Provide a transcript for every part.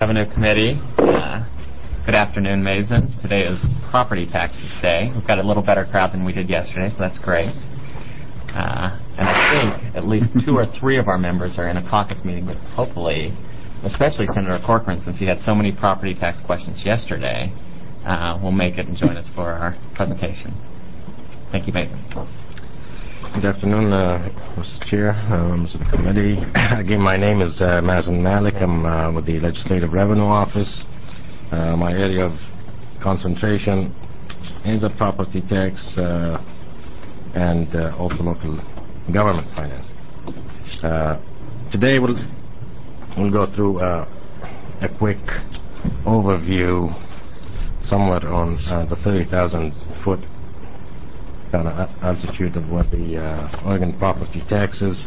Revenue Committee. Good afternoon, Mason. Today is Property Taxes Day. We've got a little better crowd than we did yesterday, so that's great. And I think at least 2 or 3 of our members are in a caucus meeting with, hopefully, especially Senator Corcoran, since he had so many property tax questions yesterday, will make it and join us for our presentation. Thank you, Mason. Good afternoon, Mr. Chair, members of the committee. Again, my name is Mazen Malik. I'm with the Legislative Revenue Office. My area of concentration is the property tax and also local government financing. Today we'll go through a quick overview somewhat on the 30,000-foot kind of altitude of what the Oregon property taxes.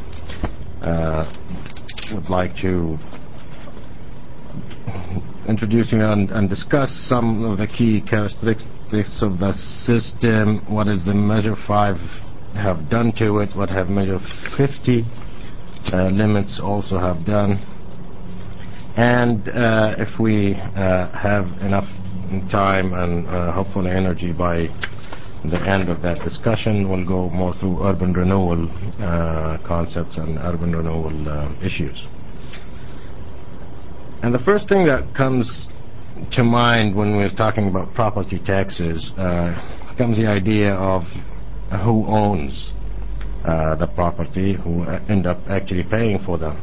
Would like to introduce you and discuss some of the key characteristics of the system. What is the Measure 5 have done to it? What have Measure 50 limits also have done? And if we have enough time and hopefully energy by the end of that discussion, we'll go more through urban renewal concepts and urban renewal issues. And the first thing that comes to mind when we're talking about property taxes comes the idea of who owns the property, who end up actually paying for the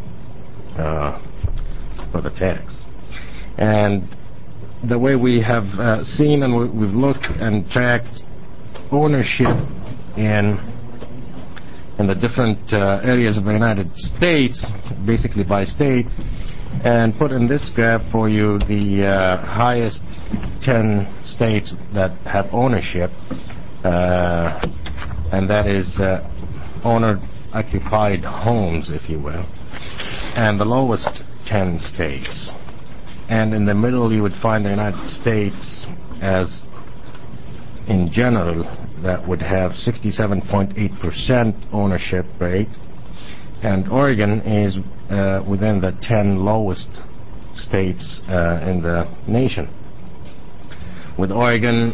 tax. And the way we have seen and we've looked and tracked ownership in the different areas of the United States, basically by state, and put in this graph for you the highest 10 states that have ownership, and that is owner-occupied homes, if you will, and the lowest 10 states. And in the middle you would find the United States as in general that would have 67.8% ownership rate, and Oregon is within the 10 lowest states in the nation. With Oregon,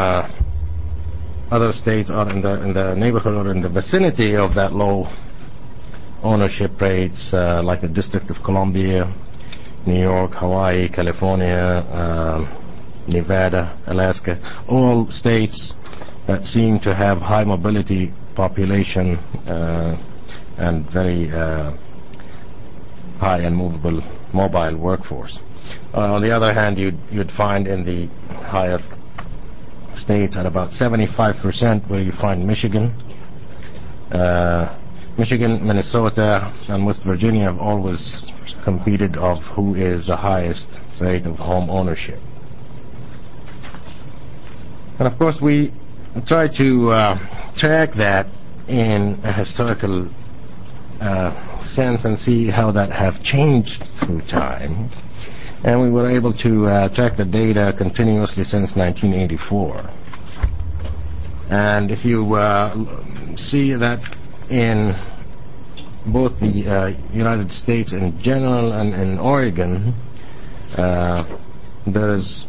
other states are in the neighborhood or in the vicinity of that low ownership rates, like the District of Columbia, New York, Hawaii, California, Nevada, Alaska, all states that seem to have high mobility population and very high and mobile workforce. On the other hand, you'd find in the higher states at about 75% where you find Michigan, Minnesota, and West Virginia have always competed of who is the highest rate of home ownership. And of course we try to track that in a historical sense and see how that have changed through time. And we were able to track the data continuously since 1984. And if you see that in both the United States in general and in Oregon, there is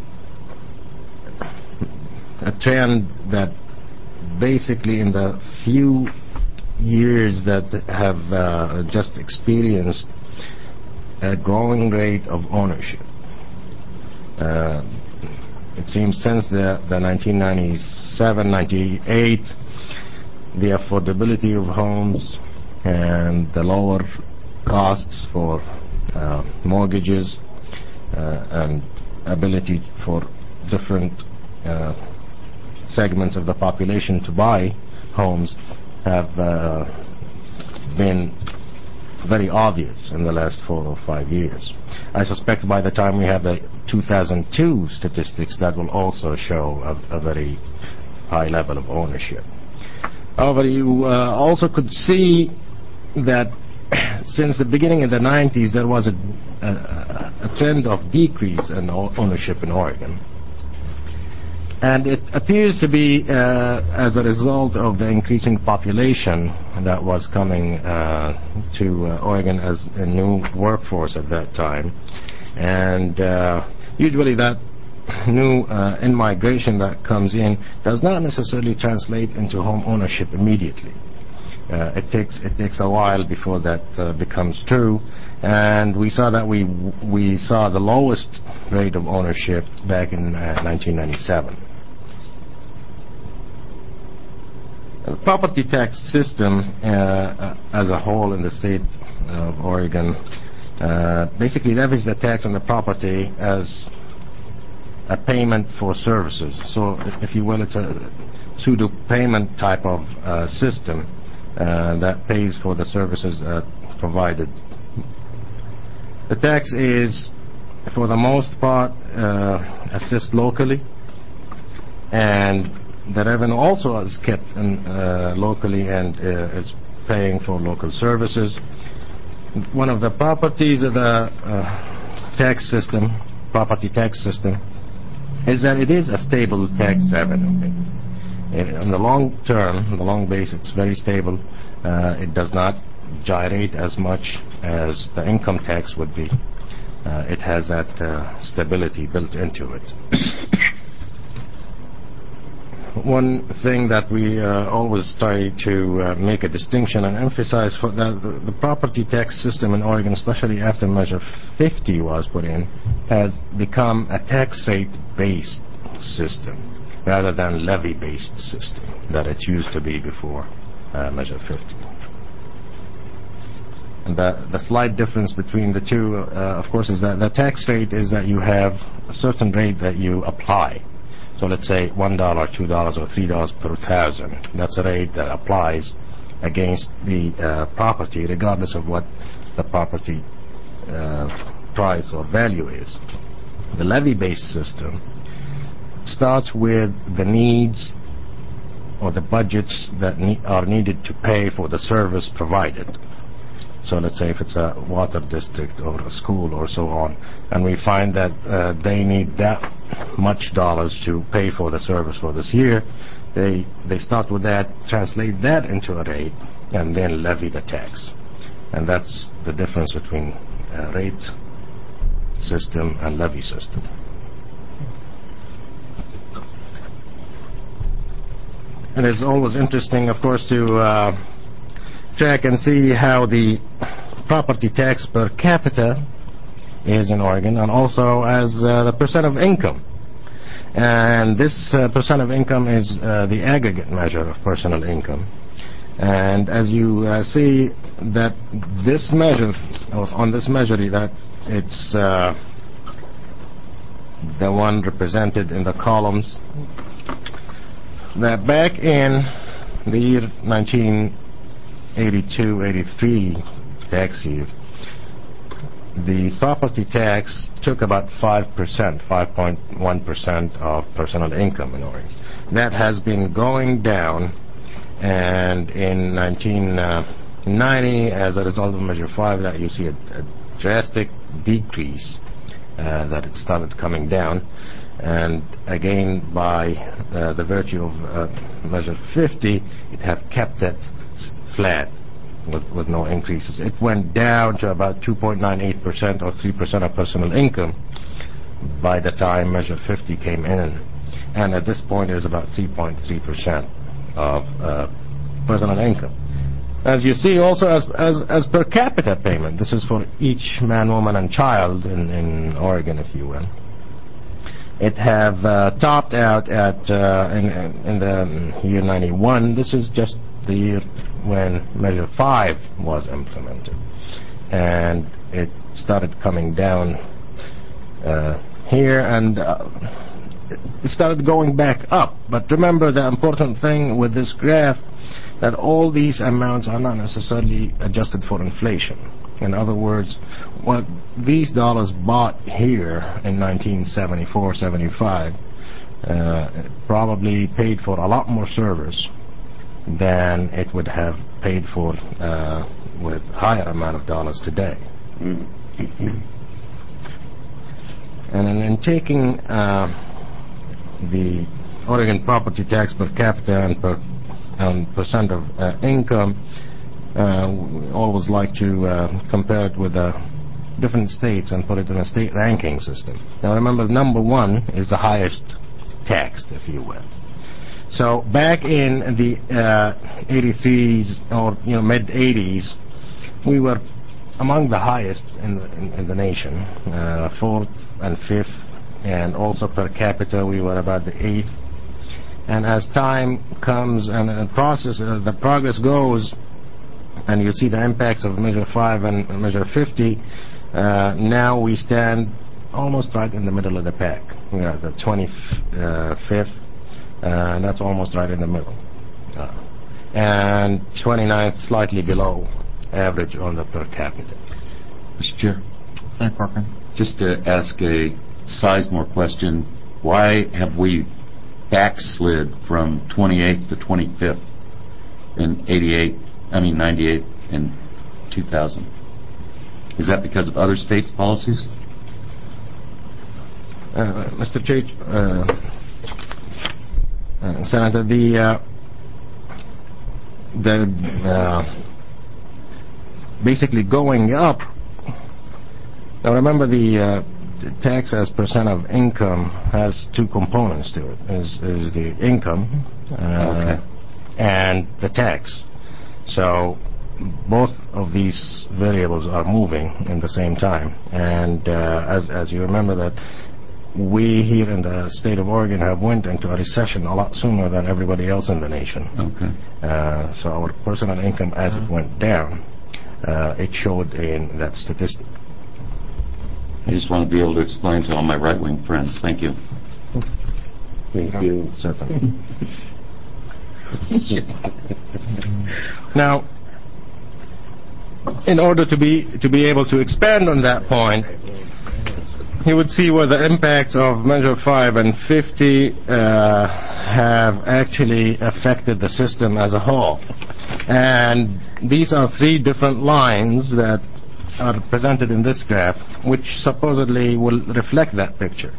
a trend that basically in the few years that have just experienced a growing rate of ownership. It seems since the 1997, 98, the affordability of homes and the lower costs for mortgages and ability for different segments of the population to buy homes have been very obvious in the last 4 or 5 years. I suspect by the time we have the 2002 statistics, that will also show a very high level of ownership. However, you also could see that since the beginning of the 90s, there was a trend of decrease in ownership in Oregon. And it appears to be as a result of the increasing population that was coming to Oregon as a new workforce at that time. And usually that new in-migration that comes in does not necessarily translate into home ownership immediately. It takes a while before that becomes true, and we saw the lowest rate of ownership back in 1997. The property tax system as a whole in the state of Oregon basically levies the tax on the property as a payment for services. So, if you will, it's a pseudo payment type of system that pays for the services provided. The tax is, for the most part, assessed locally, and the revenue also is kept in, locally, and it's paying for local services. One of the properties of the tax system, property tax system, is that it is a stable tax revenue. In the long term, in the long base, it's very stable. It does not gyrate as much as the income tax would be. It has that stability built into it. One thing that we always try to make a distinction and emphasize for that the property tax system in Oregon, especially after Measure 50 was put in, has become a tax rate-based system rather than levy-based system that it used to be before Measure 50. And the slight difference between the two, of course, is that the tax rate is that you have a certain rate that you apply. So let's say $1, $2, or $3 per thousand. That's a rate that applies against the property, regardless of what the property price or value is. The levy-based system starts with the needs or the budgets that are needed to pay for the service provided. So let's say if it's a water district or a school or so on, and we find that they need that much dollars to pay for the service for this year, they start with that, translate that into a rate, and then levy the tax. And that's the difference between rate system and levy system. And it's always interesting, of course, to check and see how the property tax per capita is in Oregon, and also as the percent of income. And this percent of income is the aggregate measure of personal income. And as you see that this measure, on this measure, that it's the one represented in the columns, that back in the year 1982-83 tax year, the property tax took about 5%, 5.1% of personal income in Oregon. That has been going down, and in 1990, as a result of Measure 5, that you see a drastic decrease, that it started coming down. And again, by the virtue of Measure 50, it have kept it flat with no increases. It went down to about 2.98% or 3% of personal income by the time Measure 50 came in. And at this point, it is about 3.3% of personal income. As you see, also as per capita payment, this is for each man, woman, and child in Oregon, if you will. It have topped out at in the year 91. This is just the year when Measure 5 was implemented, and it started coming down here, and it started going back up. But remember, the important thing with this graph, that all these amounts are not necessarily adjusted for inflation. In other words, what these dollars bought here in 1974-75 probably paid for a lot more service than it would have paid for with higher amount of dollars today. And in taking the Oregon property tax per capita and percent of income, we always like to compare it with the different states and put it in a state ranking system. Now remember, number 1 is the highest taxed, if you will. So back in the 83s or mid 80s, we were among the highest in the nation, 4th and 5th, and also per capita we were about the 8th. And as time comes and the progress goes, and you see the impacts of Measure 5 and Measure 50, now we stand almost right in the middle of the pack. We are at the 25th, and that's almost right in the middle. And 29th, slightly below average on the per capita. Mr. Chair, Senator Corcoran. just to ask a Sizemore question, why have we backslid from 28th to 25th in 98 and 2000? Is that because of other states' policies? Mr. Chage, Senator, basically going up. Now remember, the tax as percent of income has 2 components to it. Is the income and the tax. So both of these variables are moving in the same time. And as you remember that we here in the state of Oregon have went into a recession a lot sooner than everybody else in the nation. Okay. So our personal income, as it went down, it showed in that statistic. I just want to be able to explain to all my right-wing friends. Thank you. Thank you. Certainly. Now, in order to be able to expand on that point, you would see where the impacts of Measure 5 and 50 have actually affected the system as a whole. And these are 3 different lines that are presented in this graph, which supposedly will reflect that picture.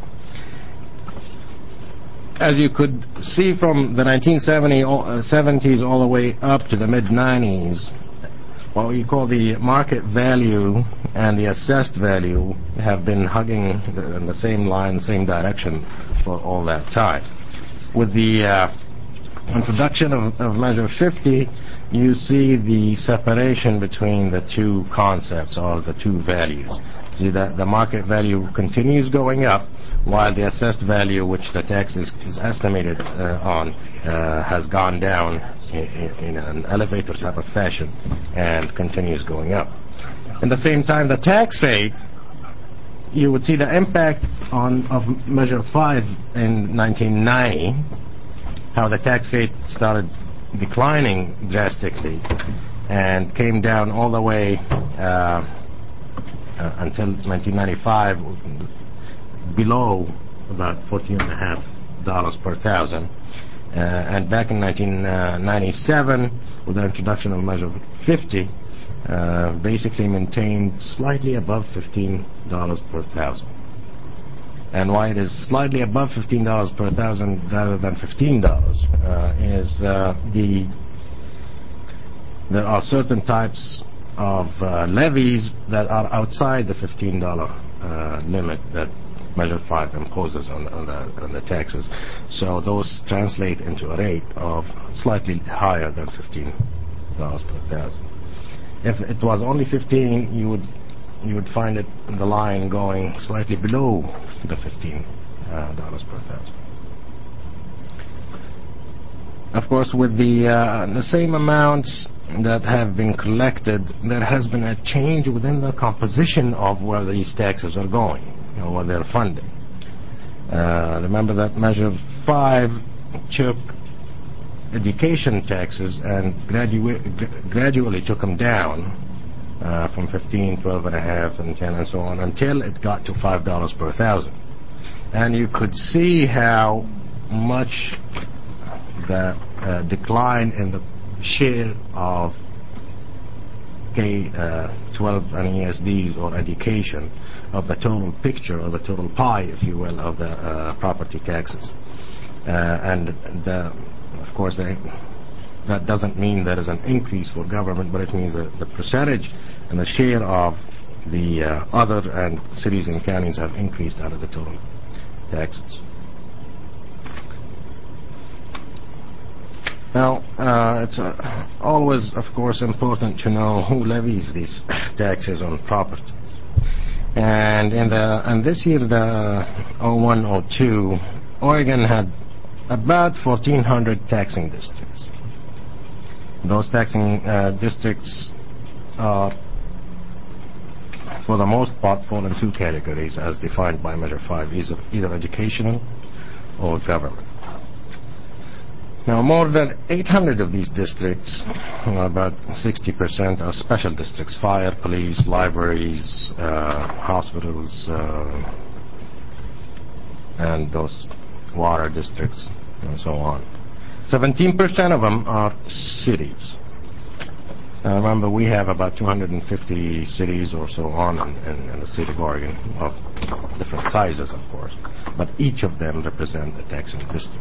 As you could see from the 1970s all the way up to the mid-90s, what we call the market value and the assessed value have been hugging in the same line, same direction for all that time. With the introduction of Measure 50, you see the separation between the 2 concepts or the 2 values. See that the market value continues going up, while the assessed value, which the tax is estimated on, has gone down in an elevator type of fashion and continues going up. At the same time, the tax rate, you would see the impact of Measure 5 in 1990, how the tax rate started declining drastically and came down all the way until 1995 below about $14.50 per thousand, and back in 1997 with the introduction of Measure 50 basically maintained slightly above $15 per thousand. And why it is slightly above $15 per thousand rather than $15 is there are certain types of levies that are outside the $15 limit that Measure 5 imposes on the taxes. So those translate into a rate of slightly higher than $15 per thousand. If it was only 15, you would find it in the line going slightly below the $15 per thousand. Of course, with the same amounts that have been collected, there has been a change within the composition of where these taxes are going, where they're funding. Remember that Measure 5 took education taxes and gradually took them down from 15, 12.5, and 10, and so on, until it got to $5 per thousand. And you could see how much the decline in the share of K-12 and ESDs or education of the total picture, or the total pie, if you will, of the property taxes. And of course, that doesn't mean there is an increase for government, but it means that the percentage and the share of The other and cities and counties have increased out of the total taxes. Now, it's always, of course, important to know who levies these taxes on properties. And this year, the 01-02, Oregon had about 1,400 taxing districts. Those taxing districts are, for the most part, fall in two categories as defined by Measure 5, either educational or government. Now, more than 800 of these districts, about 60%, are special districts: fire, police, libraries, hospitals, and those water districts, and so on. 17% of them are cities. Now, remember, we have about 250 cities or so on in the state of Oregon, of different sizes, of course, but each of them represent a taxing district.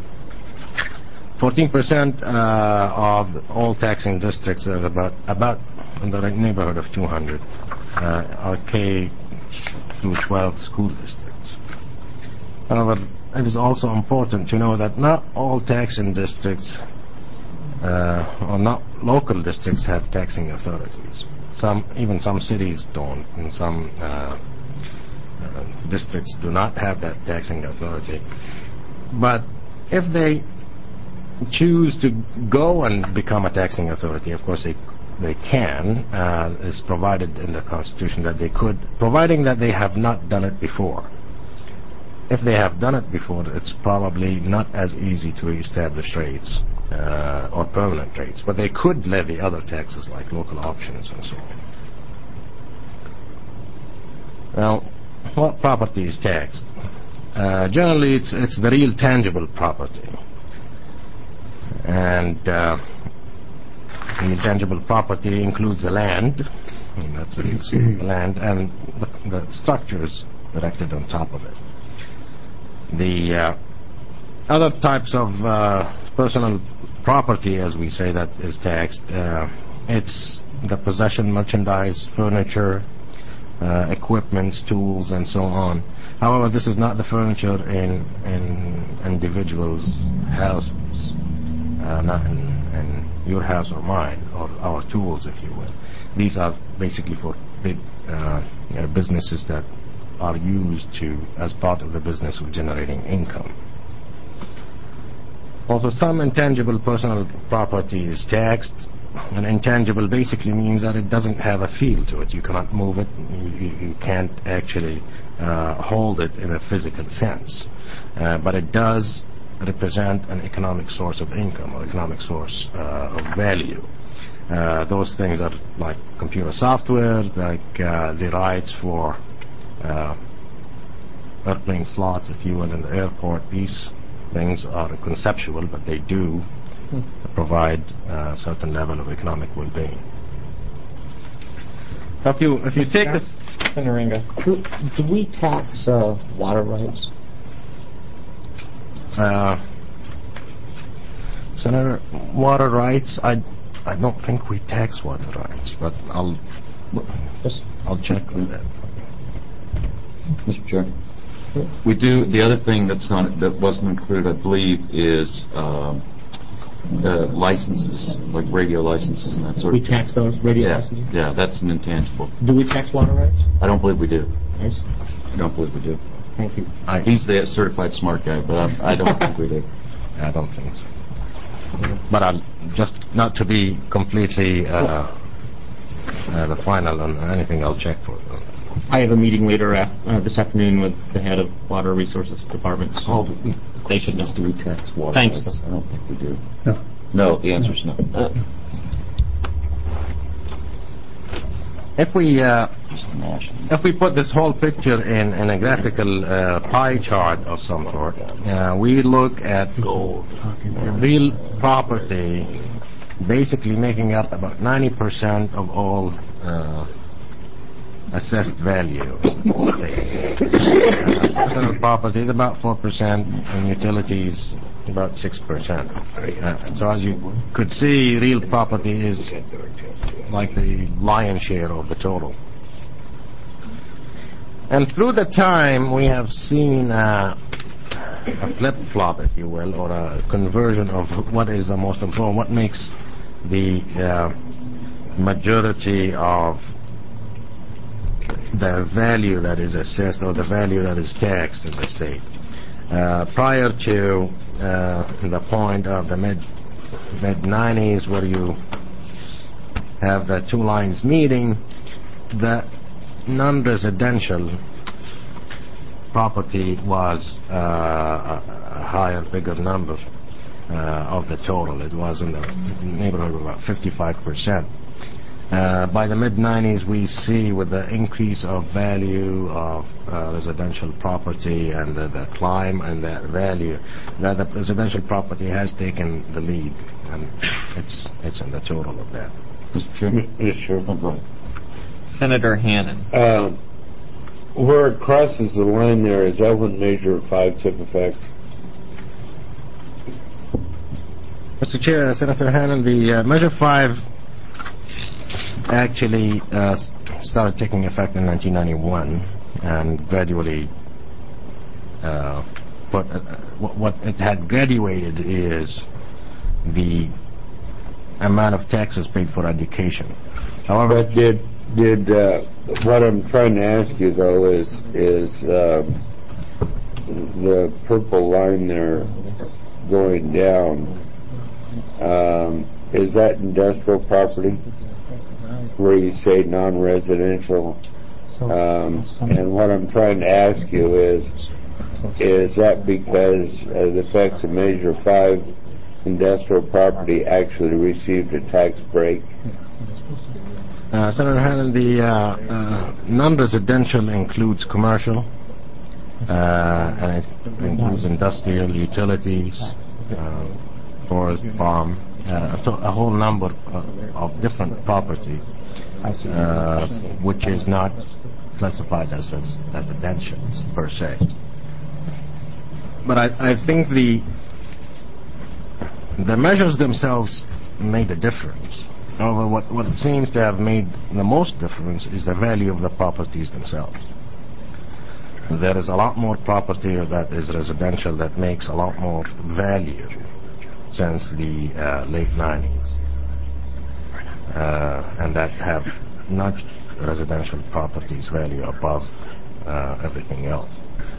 14% of all taxing districts, are about in the neighborhood of 200, are K through 12 school districts. However, it is also important to know that not all taxing districts or not local districts have taxing authorities. Even some cities don't, and some districts do not have that taxing authority. But if they choose to go and become a taxing authority, of course they can. It's provided in the Constitution that they could, providing that they have not done it before. If they have done it before, it's probably not as easy to reestablish rates or permanent rates, but they could levy other taxes like local options and so on. Now, what property is taxed? Generally, it's the real tangible property. And the intangible property includes the land, and that's the land, and the structures erected on top of it. The other types of personal property, as we say, that is taxed, it's the possession, merchandise, furniture, equipments, tools, and so on. However, this is not the furniture in individuals' houses. Not in your house or mine, or our tools, if you will. These are basically for big businesses that are used as part of the business of generating income. Also, some intangible personal property is taxed. And intangible basically means that it doesn't have a feel to it. You cannot move it. You can't actually hold it in a physical sense. But it does represent an economic source of income or economic source of value. Those things are like computer software, like the rights for airplane slots, if you will, in the airport. These things are conceptual, but they do provide a certain level of economic well-being. If you take this, do we tax water rights? Senator, water rights, I don't think we tax water rights, but I'll check on that. Mr. Chair, we do. The other thing that wasn't included, I believe, is licenses, like radio licenses and that sort of thing. We tax those radio licenses? Yeah, that's an intangible. Do we tax water rights? I don't believe we do. Yes. I don't believe we do. Thank you. He's the certified smart guy, but I don't think we do. I don't think so. But just not to be completely the final on anything, I'll check for it. I have a meeting later this afternoon with the head of Water Resources Department. So they should know. Do we tax water? Thanks. I don't think we do. No. No, the answer is no. If we put this whole picture in a graphical pie chart of some sort, we look at real property basically making up about 90% of all assessed value. Personal property is about 4%, and utilities about 6%. So as you could see, real property is like the lion's share of the total. And through the time, we have seen a flip-flop, if you will, or a conversion of what is the most important, what makes the majority of the value that is assessed or the value that is taxed in the state. Prior to the point of the mid-90s, where you have the two lines meeting, the non-residential property was a higher, bigger number of the total. It was in the neighborhood of about 55%. By the mid-90s, we see with the increase of value of residential property and the climb and the value, that the residential property has taken the lead, and it's in the total of that. Mr. Chairman? Yes, sure. Oh, go ahead. Senator Hannan. Where it crosses the line there, is that when Measure 5 took effect? Mr. Chair, Senator Hannan, the Measure 5 actually started taking effect in 1991 and gradually what it had graduated is the amount of taxes paid for education. However, But did what I'm trying to ask you though is the purple line there going down, is that industrial property where you say non-residential? And what I'm trying to ask you is that because of the effects of Measure 5, industrial property actually received a tax break? Senator Hannan, the non-residential includes commercial, and it includes industrial, utilities, forest, farm, a whole number of different property, which is not classified as residential per se. But I think the measures themselves made a difference. However, what seems to have made the most difference is the value of the properties themselves. There is a lot more property that is residential that makes a lot more value since the late 90s, and that have not residential properties value above everything else.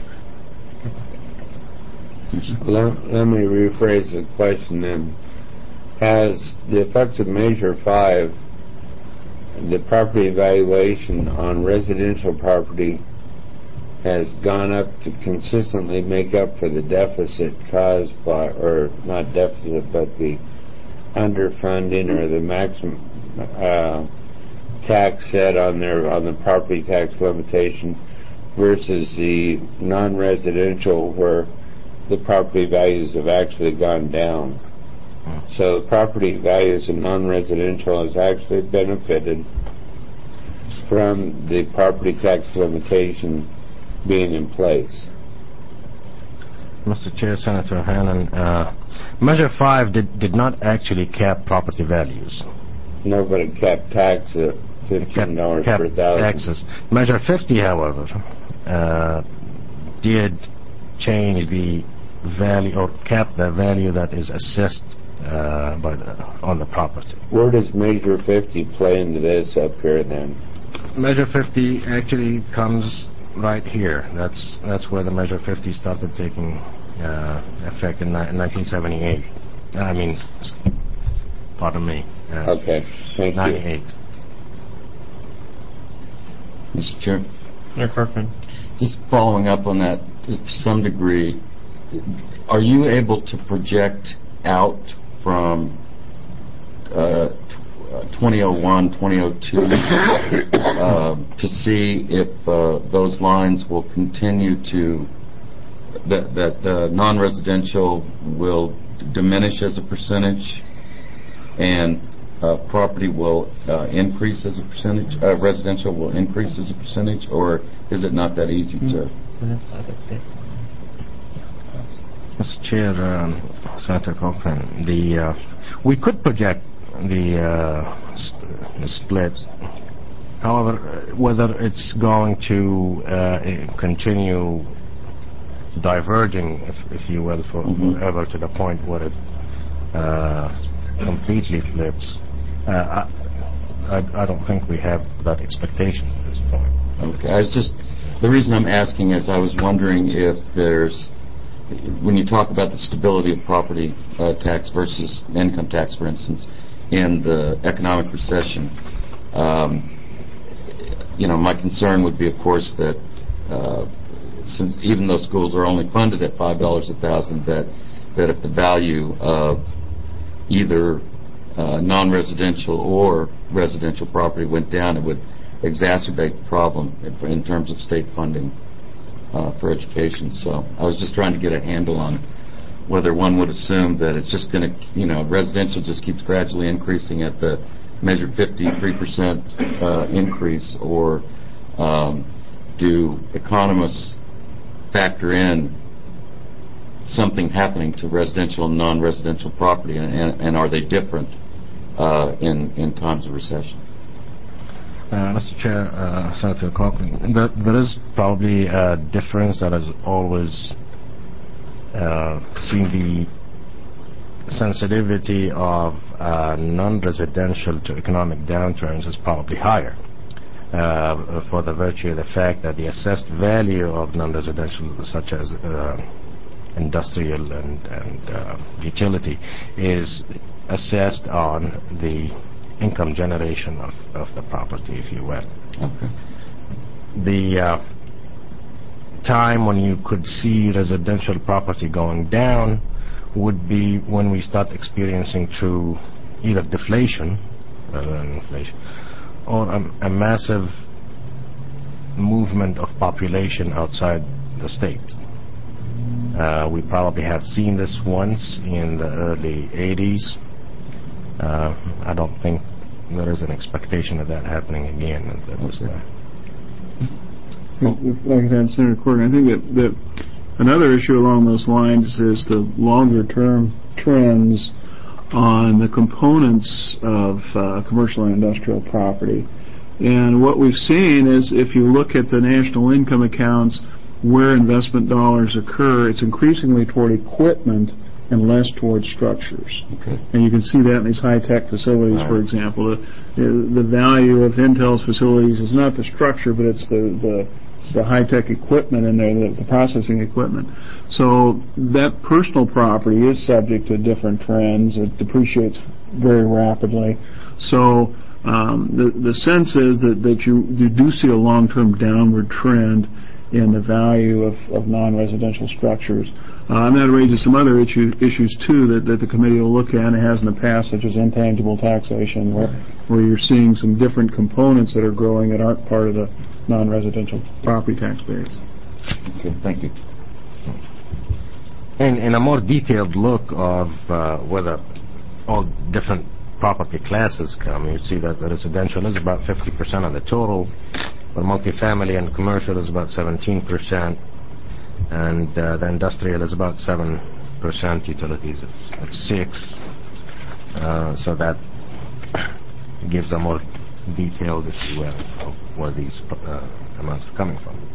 Let me rephrase the question then. Has the effects of Measure 5, the property valuation on residential property has gone up to consistently make up for the deficit caused by, or not deficit, but the underfunding or the maximum tax set on the property tax limitation versus the non-residential where the property values have actually gone down? So the property values in non-residential has actually benefited from the property tax limitation being in place. Mr. Chair, Senator Hannan, Measure 5 did not actually cap property values. No, but it capped tax at $15 per thousand. Taxes. Measure 50, however, did change the value or cap the value that is assessed on the property. Where does Measure 50 play into this up here then? Measure 50 actually comes right here. That's where the Measure 50 started taking effect in 1978. I mean, pardon me. Okay, thank 98. you. Mr. Chair? Senator Corcoran. Just following up on that to some degree, are you able to project out from 2001, 2002 to see if those lines will continue to, that non-residential will diminish as a percentage and property will increase as a percentage, residential will increase as a percentage, or is it not that easy to? Mr. Chair, Senator Corcoran, we could project the split However, whether it's going to continue diverging, if you will, forever to the point where it completely flips, I don't think we have that expectation at this point. Okay. The reason I'm asking is I was wondering if there's, when you talk about the stability of property tax versus income tax, for instance, in the economic recession, my concern would be, of course, that since even though schools are only funded at $5 a thousand, that if the value of either non-residential or residential property went down, it would exacerbate the problem in terms of state funding for education. So I was just trying to get a handle on whether one would assume that it's just going to, residential just keeps gradually increasing at the measured 53% increase, or do economists factor in something happening to residential and non-residential property, and are they different in times of recession? Mr. Chair, Senator Cochran, there is probably a difference that has always seen the sensitivity of non-residential to economic downturns is probably higher, for the virtue of the fact that the assessed value of non-residential, such as industrial and utility, is assessed on the income generation of the property, if you will. Okay. The time when you could see residential property going down would be when we start experiencing true either deflation rather than inflation, or a massive movement of population outside the state. We probably have seen this once in the early 80s. I don't think there is an expectation of that happening again at this time. If I could add, Senator Corrigan, I think that another issue along those lines is the longer-term trends on the components of commercial and industrial property. And what we've seen is, if you look at the national income accounts where investment dollars occur, it's increasingly toward equipment and less towards structures. Okay. And you can see that in these high-tech facilities, for example. The value of Intel's facilities is not the structure, but it's the high-tech equipment in there, the processing equipment. So that personal property is subject to different trends. It depreciates very rapidly. So the sense is that you do see a long-term downward trend in the value of non-residential structures. And that raises some other issues, too, that the committee will look at, and it has in the past, such as intangible taxation, where you're seeing some different components that are growing that aren't part of the non-residential property tax base. Okay, thank you. In a more detailed look of whether all different property classes come, you see that the residential is about 50% of the total, but multifamily and commercial is about 17%, and the industrial is about 7%, utilities at 6%. So that gives a more detailed, if you will, of where these amounts are coming from.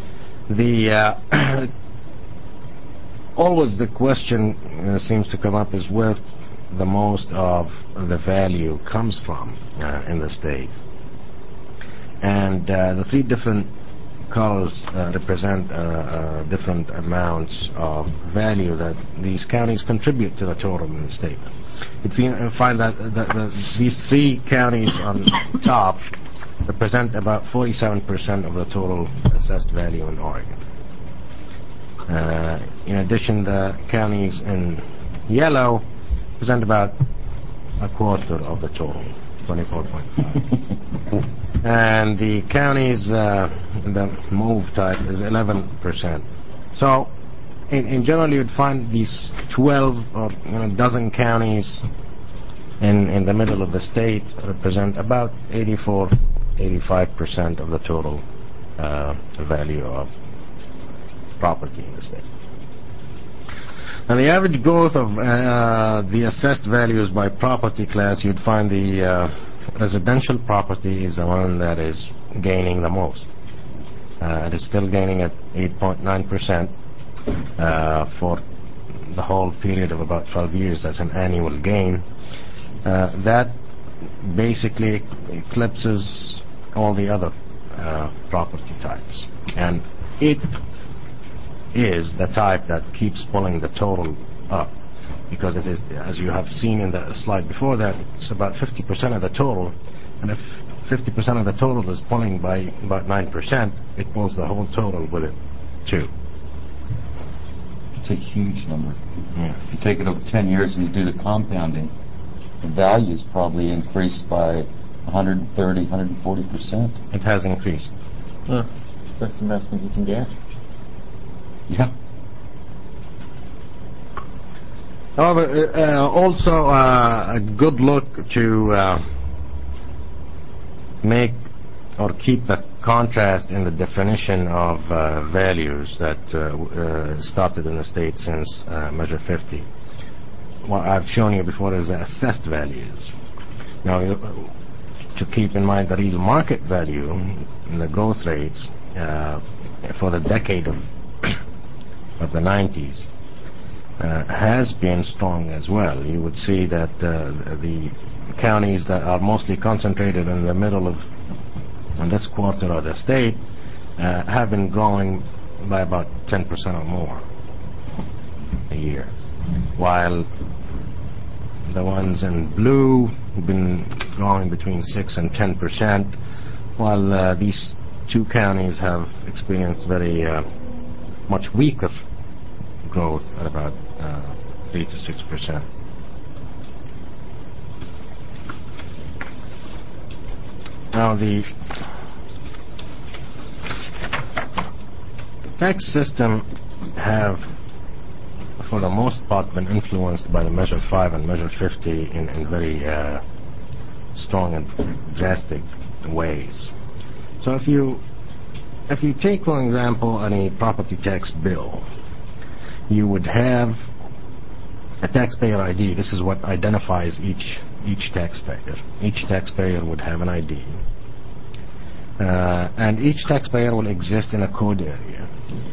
Always the question seems to come up is where the most of the value comes from in the state. And the three different colors represent different amounts of value that these counties contribute to the total in the state. You find that these three counties on top represent about 47% of the total assessed value in Oregon. In addition, the counties in yellow represent about a quarter of the total, 24.5. And the counties in the move type is 11%. So, in general, you'd find these 12 or dozen counties in the middle of the state represent about 85% of the total value of property in the state. Now, the average growth of the assessed values by property class, you'd find the residential property is the one that is gaining the most. It is still gaining at 8.9% for the whole period of about 12 years as an annual gain. That basically eclipses all the other property types, and it is the type that keeps pulling the total up, because it is, as you have seen in the slide before that, it's about 50% of the total, and if 50% of the total is pulling by about 9%, it pulls the whole total with it too. It's a huge number. Yeah. If you take it over 10 years and you do the compounding, the value's probably increased by 130, 140%. It has increased. Best investment you can get. Yeah. However, also a good look to make or keep the contrast in the definition of values that started in the state since Measure 50. What I've shown you before is the assessed values. Now, to keep in mind the real market value and the growth rates for the decade of the 90s has been strong as well. You would see that the counties that are mostly concentrated in the middle of this quarter of the state have been growing by about 10% or more a year, while the ones in blue have been growing between 6 and 10%, while these two counties have experienced very much weaker growth at about 3 to 6%. Now, the tax system have, for the most part, been influenced by the Measure 5 and Measure 50 in very strong and drastic ways. So if you take, for example, any property tax bill, you would have a taxpayer ID. This is what identifies each taxpayer. Each taxpayer would have an ID. And each taxpayer will exist in a code area.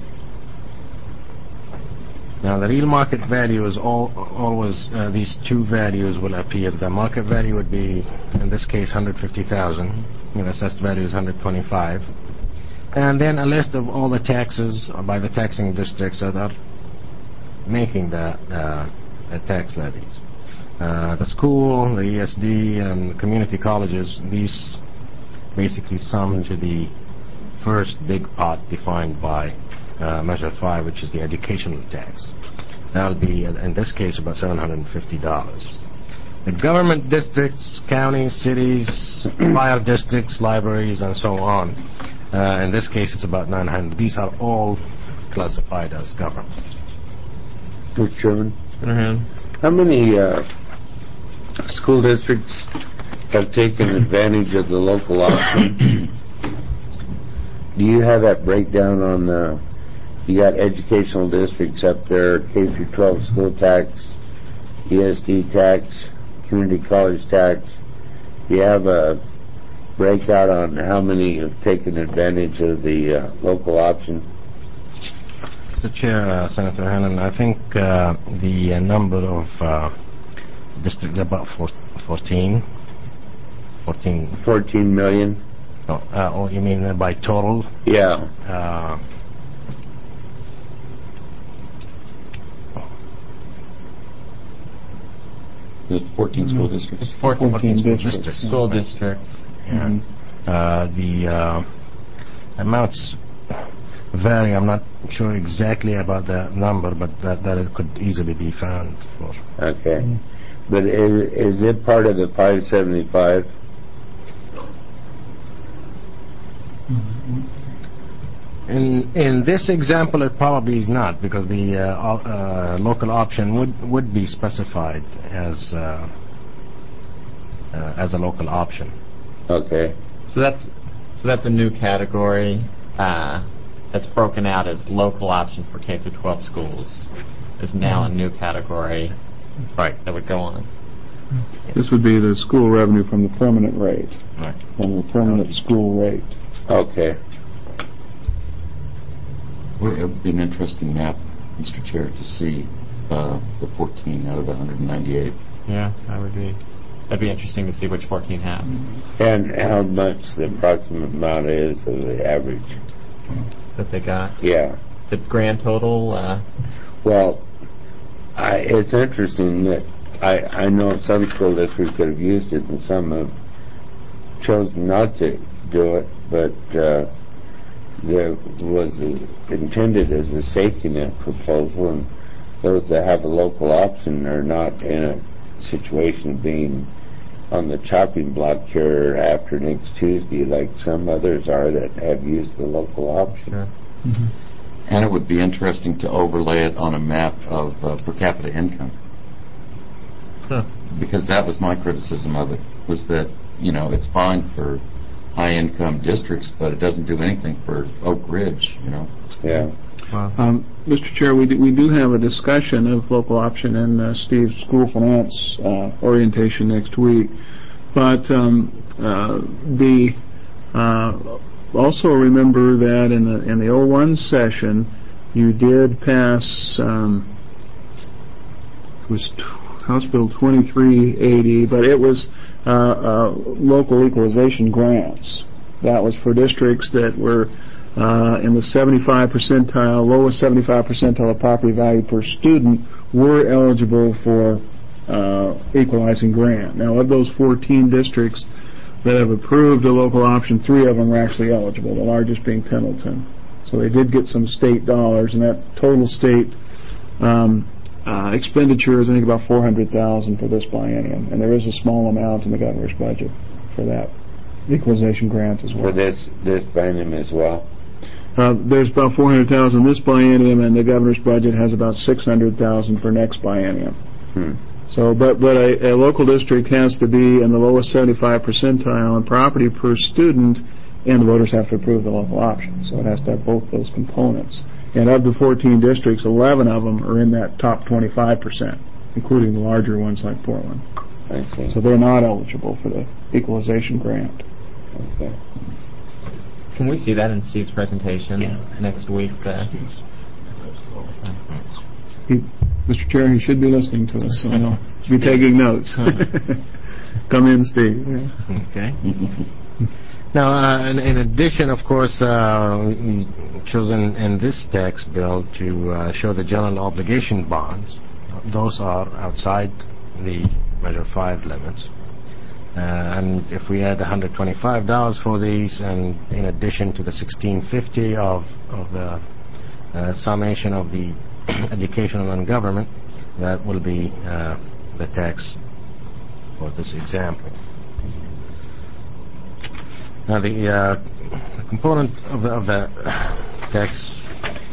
Now, the real market value is always these two values will appear. The market value would be, in this case, 150,000. The assessed value is 125. And then a list of all the taxes by the taxing districts that are making the tax levies. The school, the ESD, and community colleges, these basically sum to the first big pot defined by Measure 5, which is the educational tax. That'll be, in this case, about $750. The government districts, counties, cities, fire districts, libraries, and so on, in this case, it's about $900. These are all classified as government. Mr. Chairman, how many school districts have taken advantage of the local option? Do you have that breakdown on you got educational districts up there, K through 12 school tax, ESD tax, community college tax? Do you have a breakout on how many have taken advantage of the local option? Mr. Chair, Senator Hannan, I think the number of districts about 14 million. Oh, you mean by total? Yeah. 14 school districts. It's 14 districts. School districts. Yeah. The amounts vary. I'm not sure exactly about the number, but that it could easily be found for. Okay. But is it part of the 575? In this example, it probably is not, because the local option would be specified as a local option. Okay. So that's a new category that's broken out as local option for K through 12 schools. Is now a new category, Right. that would go on. This would be the school revenue from the permanent rate. Right. From the permanent school rate. Okay. Well, it would be an interesting map, Mr. Chair, to see the 14 out of the 198. Yeah, that'd be interesting to see which 14 have. And how much the approximate amount is of the average. That they got. Yeah. The grand total, Well, it's interesting that I know some school districts that have used it and some have chosen not to do it, but there was intended as a safety net proposal, and those that have a local option are not in a situation of being on the chopping block here after next Tuesday like some others are that have used the local option. Sure. And it would be interesting to overlay it on a map of per capita income. Huh. Because that was my criticism of it, was that, it's fine for high-income districts, but it doesn't do anything for Oak Ridge, Yeah. Wow. Mr. Chair, we do have a discussion of local option in Steve's school finance orientation next week. But also remember that in the 01 session, you did pass it was House Bill 2380, but it was local equalization grants. That was for districts that were in the 75 percentile, lowest 75 percentile of property value per student were eligible for equalizing grant. Now, of those 14 districts that have approved a local option, 3 of them are actually eligible, the largest being Pendleton. So they did get some state dollars, and that total state expenditure is, I think, about $400,000 for this biennium, and there is a small amount in the governor's budget for that equalization grant as well. For this biennium as well? There's about $400,000 this biennium, and the governor's budget has about $600,000 for next biennium. So, but a local district has to be in the lowest 75 percentile in property per student, and the voters have to approve the local option. So it has to have both those components. And of the 14 districts, 11 of them are in that top 25%, including the larger ones like Portland. I see. So they're not eligible for the equalization grant. Okay. Can we see that in Steve's presentation next week? Mr. Chair, he should be listening to us, so he'll be taking notes. Come in, Steve. Okay. Now, in addition, of course, we've chosen in this tax bill to show the general obligation bonds. Those are outside the Measure 5 limits. And if we add $125 for these, and in addition to the $1,650 of the summation of the educational and government, that will be the tax for this example. Now, the component of the tax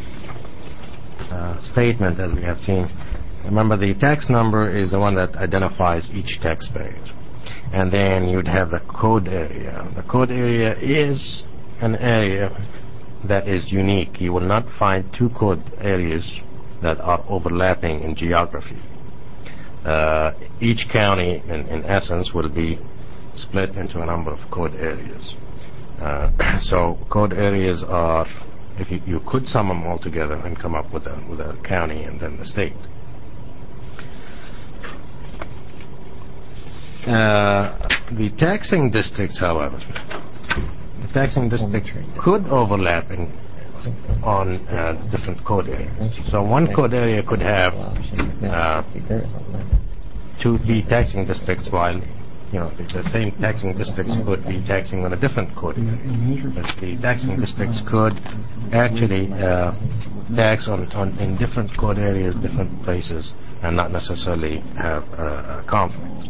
statement, as we have seen, remember the tax number is the one that identifies each taxpayer. And then you'd have the code area. The code area is an area that is unique. You will not find 2 code areas that are overlapping in geography. Each county, in essence, will be split into a number of code areas. So code areas are, if you could sum them all together and come up with a county and then the state. The taxing districts, however, could overlap on different code areas. So one code area could have 2-3 taxing districts, while the same taxing districts could be taxing on a different code area. But the taxing districts could actually tax in different code areas, different places, and not necessarily have a conflict.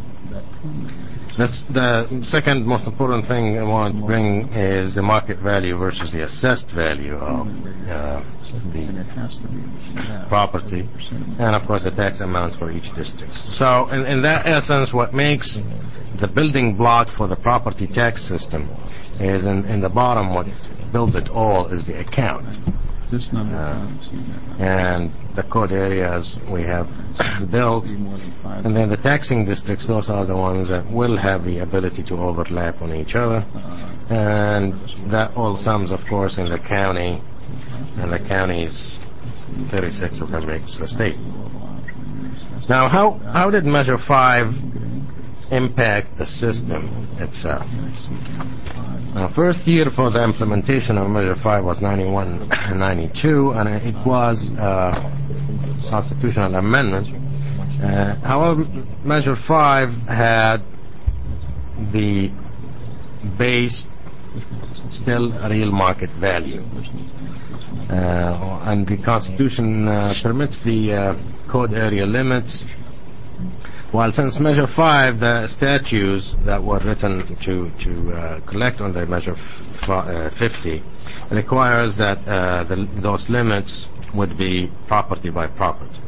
The second most important thing I want to bring is the market value versus the assessed value of the property, and of course the tax amounts for each district. So in that essence, what makes the building block for the property tax system is in the bottom. What builds it all is the account. This number. And the code areas we have built. And then the taxing districts, those are the ones that will have the ability to overlap on each other. And that all sums, of course, in the county. And the county's 36 of them makes the state. Now, how did Measure 5 impact the system itself? First year for the implementation of Measure 5 was 91-92, and it was a constitutional amendment. However, Measure 5 had the base still a real market value. And the Constitution permits the code area limits, while since Measure 5, the statutes that were written to collect on the Measure 50 requires that those limits would be property by property.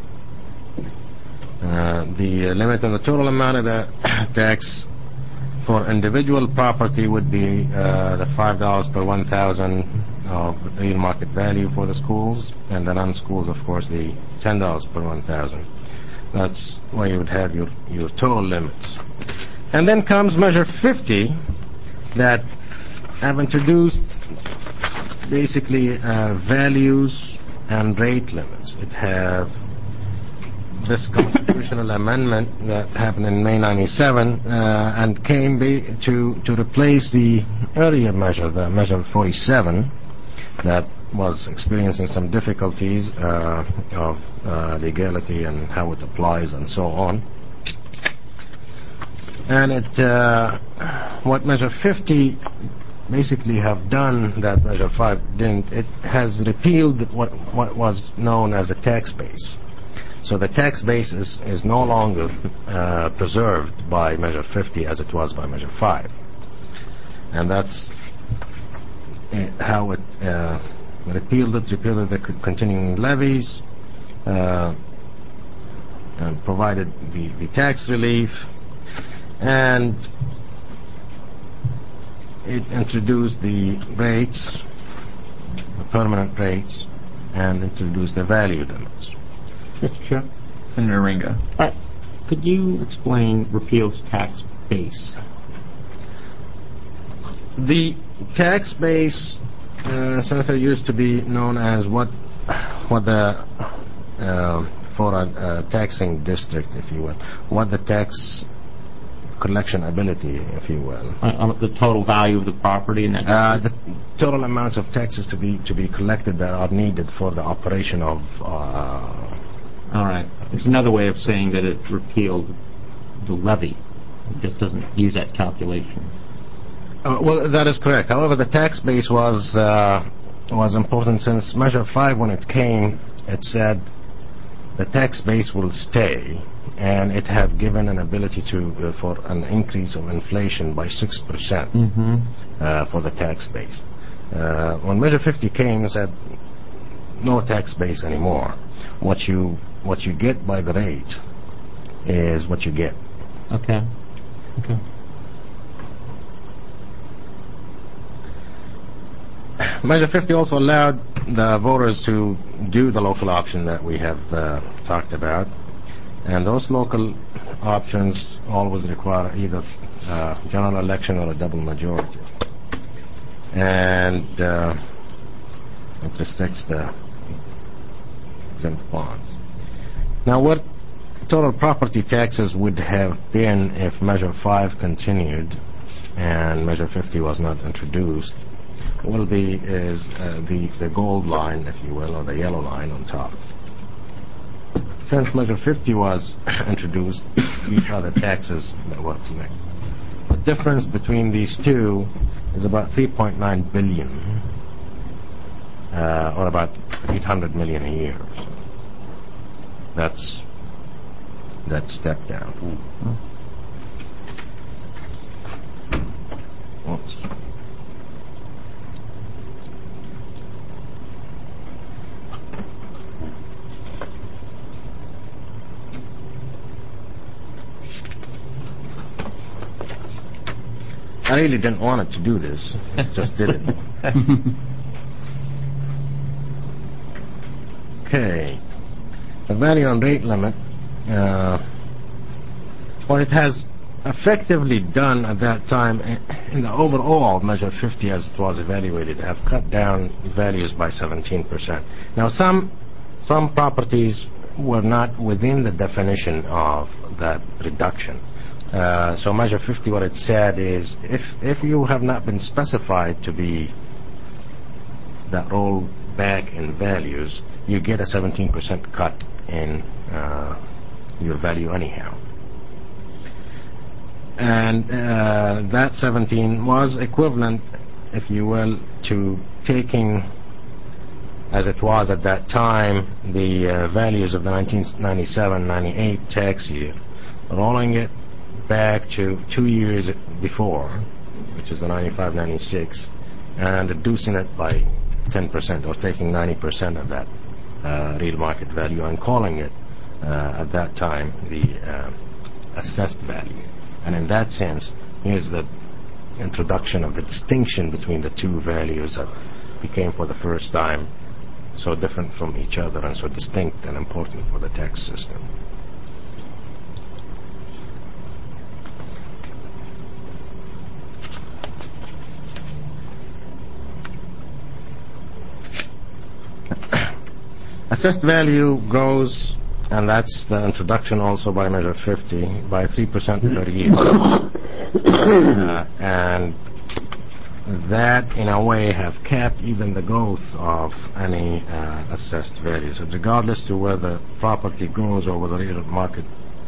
The limit on the total amount of the tax for individual property would be the $5 per 1,000 of real market value for the schools, and the non-schools, of course, the $10 per 1,000. That's where you would have your total limits. And then comes Measure 50 that have introduced basically values and rate limits. It have this constitutional amendment that happened in May 97 and came to replace the earlier measure, the Measure 47, that was experiencing some difficulties of legality and how it applies and so on. And what Measure 50 basically have done that Measure 5 didn't, it has repealed what was known as a tax base. So the tax base is no longer preserved by Measure 50 as it was by Measure 5. And that's how it repealed the continuing levies, and provided the tax relief, and it introduced the rates, the permanent rates, and introduced the value limits. Mr. Chair? Senator Ringa. Could you explain repeal's tax base? The tax base, Senator, used to be known as what the for a taxing district, if you will, what the tax collection ability, if you will. The total value of the property in that the total amounts of taxes to be collected that are needed for the operation of. All right. There's another way of saying that it repealed the levy. It just doesn't use that calculation. Well, that is correct. However, the tax base was important since Measure 5, when it came, it said the tax base will stay, and it had given an ability to for an increase of inflation by 6% for the tax base. When Measure 50 came, it said no tax base anymore. What you get by the rate is what you get. Okay. Measure 50 also allowed the voters to do the local option that we have talked about, and those local options always require either general election or a double majority, and it restricts the exempt bonds. Now, what total property taxes would have been if Measure 5 continued and Measure 50 was not introduced will be is the gold line, if you will, or the yellow line on top. Since Measure 50 was introduced, these are the taxes that were collected. The difference between these two is about $3.9 billion, or about $800 million a year. That's that step down. Oops. I really didn't want it to do this. It just did it. Okay. The value on rate limit, what it has effectively done at that time in the overall Measure 50 as it was evaluated have cut down values by 17%. Now some properties were not within the definition of that reduction. So Measure 50, what it said is if you have not been specified to be that roll back in values, you get a 17% cut in your value anyhow. And that 17 was equivalent, if you will, to taking, as it was at that time, the values of the 1997-98 tax year, rolling it back to 2 years before, which is the 95-96, and reducing it by 10%, or taking 90% of that real market value and calling it, at that time, the assessed value. And in that sense, here's the introduction of the distinction between the two values that became for the first time so different from each other and so distinct and important for the tax system. Assessed value grows, and that's the introduction also by Measure 50, by 3% per year. And that, in a way, have capped even the growth of any assessed values. So regardless to where the property grows or where the real market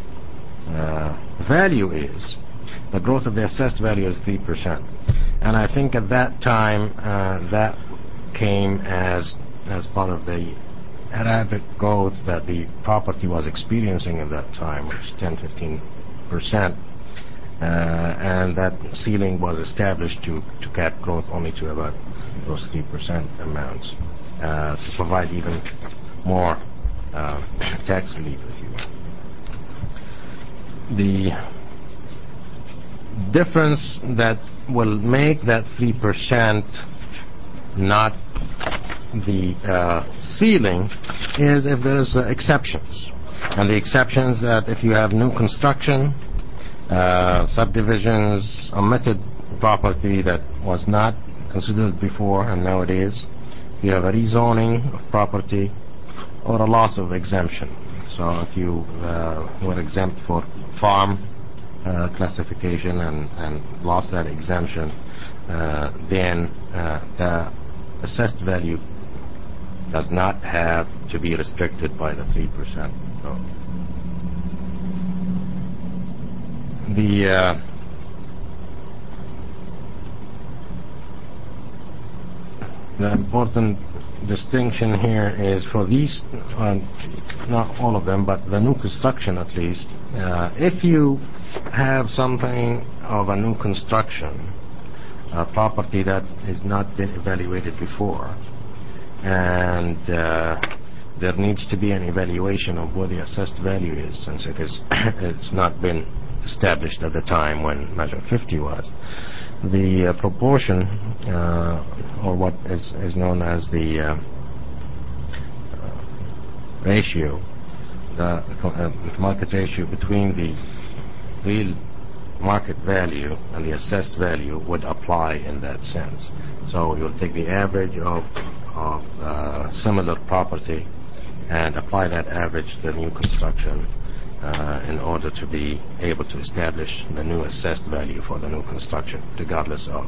value is, the growth of the assessed value is 3%. And I think at that time, that came as part of the rapid growth that the property was experiencing at that time, which is 10-15%, and that ceiling was established to cap growth only to about those 3% amounts, to provide even more tax relief, if you will. The difference that will make that 3% not the ceiling is if there is exceptions, and the exceptions that if you have new construction, subdivisions, omitted property that was not considered before and now it is, you have a rezoning of property or a loss of exemption. So if you were exempt for farm classification and lost that exemption, then the assessed value does not have to be restricted by the 3%. No. The important distinction here is for these, not all of them, but the new construction at least, if you have something of a new construction, a property that has not been evaluated before, and there needs to be an evaluation of what the assessed value is, since it's not been established at the time when Measure 50 was. The proportion, or what is known as the ratio, the market ratio between the real market value and the assessed value would apply in that sense. So you'll take the average of similar property and apply that average to the new construction in order to be able to establish the new assessed value for the new construction, regardless of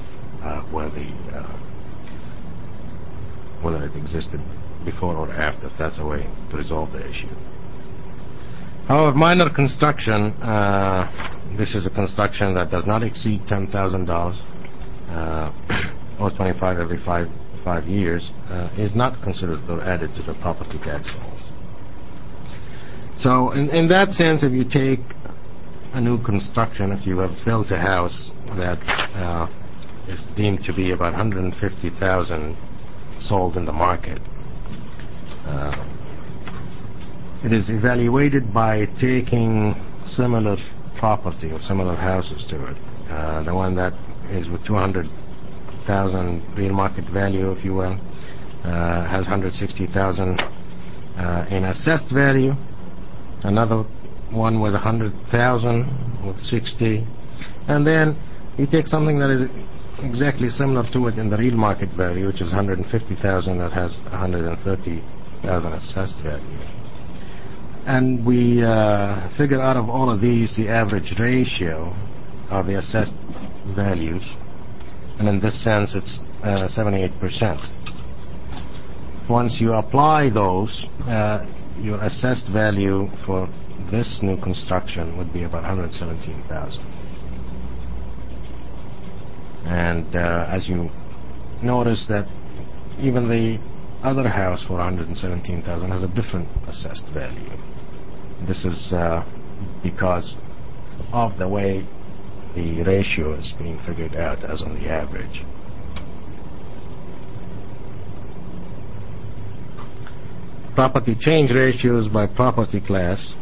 whether it existed before or after. That's a way to resolve the issue. However, minor construction, this is a construction that does not exceed $10,000 or 25 every five years, is not considered or added to the property tax rolls. So in that sense, if you take a new construction, if you have built a house that is deemed to be about $150,000 sold in the market, it is evaluated by taking similar property or similar houses to it. The one that is with $200,000 real market value, if you will, has $160,000 in assessed value, another one with 100,000 with 60, and then you take something that is exactly similar to it in the real market value, which is 150,000, that has 130,000 assessed value, and we figure out of all of these the average ratio of the assessed values, and in this sense it's 78%. Once you apply those, your assessed value for this new construction would be about 117,000. And as you notice that even the other house for 117,000 has a different assessed value. This is because of the way the ratio is being figured out as on the average. Property change ratios by property class,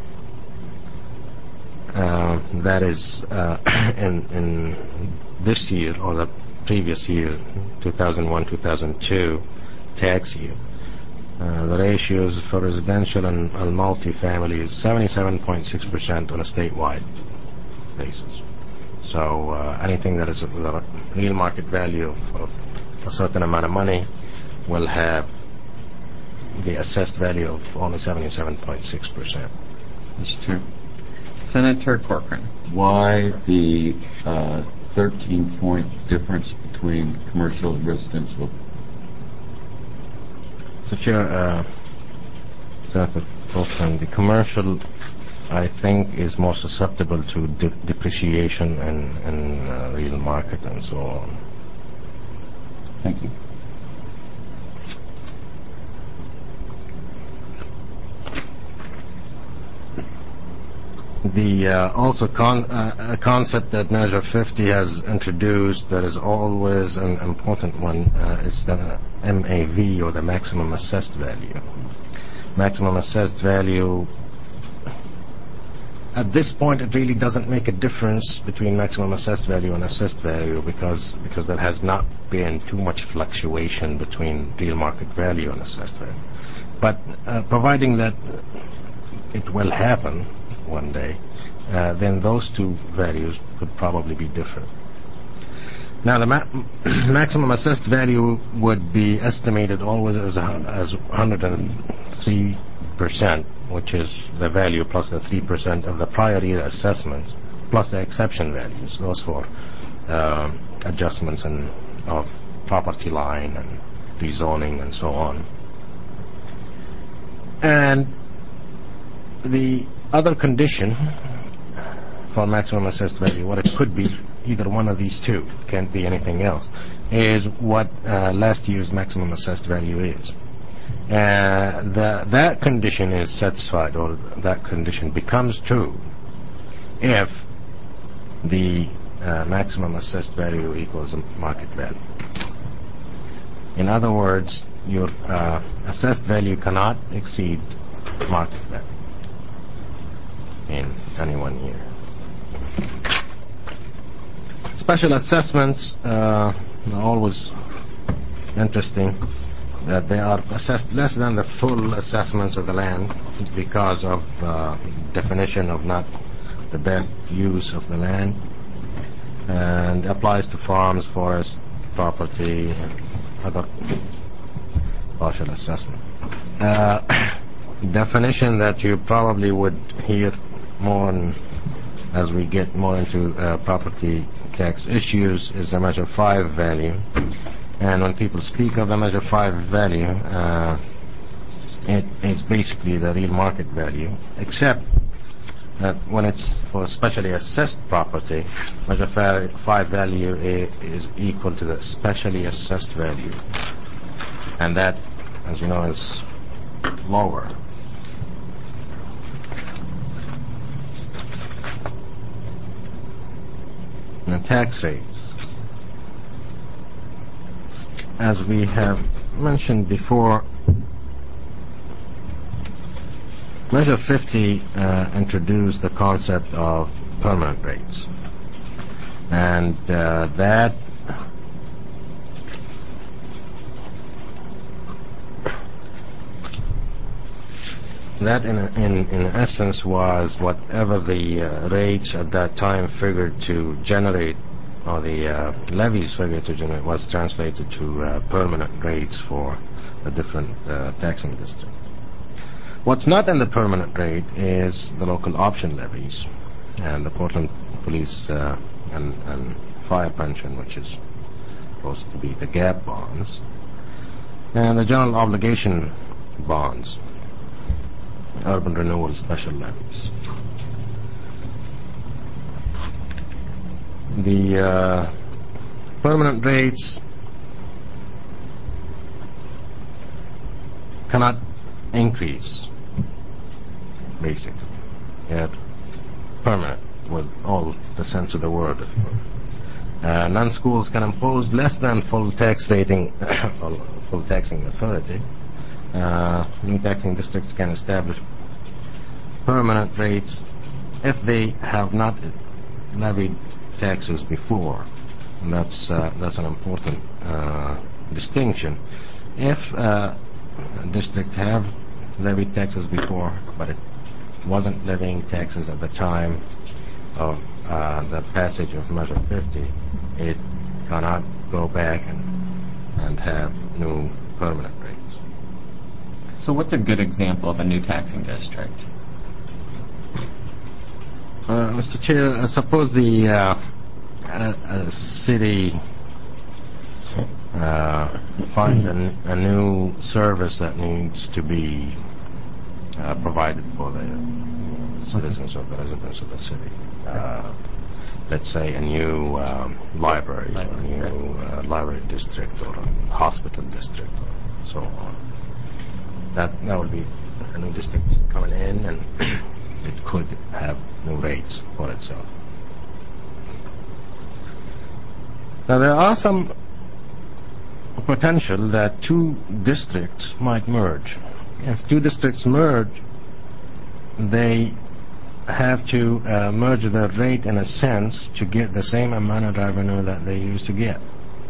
that is in this year or the previous year, 2001-2002 tax year. The ratios for residential and multifamily is 77.6% on a statewide basis. So anything that is with a real market value of a certain amount of money will have the assessed value of only 77.6%. That's true. Senator Corcoran. Why the 13-point difference between commercial and residential? So, Chair, Senator Corcoran, the commercial, I think, is more susceptible to depreciation and real market and so on. Thank you. The also a concept that Measure 50 has introduced that is always an important one is the MAV, or the maximum assessed value. Maximum assessed value, at this point it really doesn't make a difference between maximum assessed value and assessed value because there has not been too much fluctuation between real market value and assessed value. But providing that it will happen one day, then those two values could probably be different. Now the maximum assessed value would be estimated always as 103%, which is the value plus the 3% of the prior year assessments, plus the exception values, those for adjustments of property line and rezoning and so on. And the other condition for maximum assessed value, what it could be, either one of these two, can't be anything else, is what last year's maximum assessed value is. That condition is satisfied, or that condition becomes true, if the maximum assessed value equals market value. In other words, your assessed value cannot exceed market value in any 1 year. Special assessments are always interesting, that they are assessed less than the full assessments of the land because of definition of not the best use of the land, and applies to farms, forest, property, and other partial assessment. Definition that you probably would hear more as we get more into property tax issues is the Measure 5 value. And when people speak of the Measure 5 value, it is basically the real market value, except that when it's for specially assessed property, Measure 5 value is equal to the specially assessed value, and that, as you know, is lower. And the tax rates, as we have mentioned before, Measure 50 introduced the concept of permanent rates, and that That, in essence, was whatever the rates at that time figured to generate, or the levies figured to generate, was translated to permanent rates for the different taxing districts. What's not in the permanent rate is the local option levies and the Portland Police and Fire Pension, which is supposed to be the GAP bonds, and the general obligation bonds, urban renewal special levies. The permanent rates cannot increase, basically. Yet permanent, with all the sense of the word. Non-schools can impose less than full tax rating, full taxing authority. New taxing districts can establish permanent rates if they have not levied taxes before. And that's an important distinction. If a district have levied taxes before, but it wasn't levying taxes at the time of the passage of Measure 50, it cannot go back and have new permanent rates. So what's a good example of a new taxing district? Mr. Chair, suppose the city finds a new service that needs to be provided for the citizens or the residents of the city. Let's say a new library, or a new library district, or a hospital district, or so on. That would be a new district coming in, and it could have new rates for itself. Now, there are some potential that two districts might merge. If two districts merge, they have to merge their rate in a sense to get the same amount of revenue that they used to get.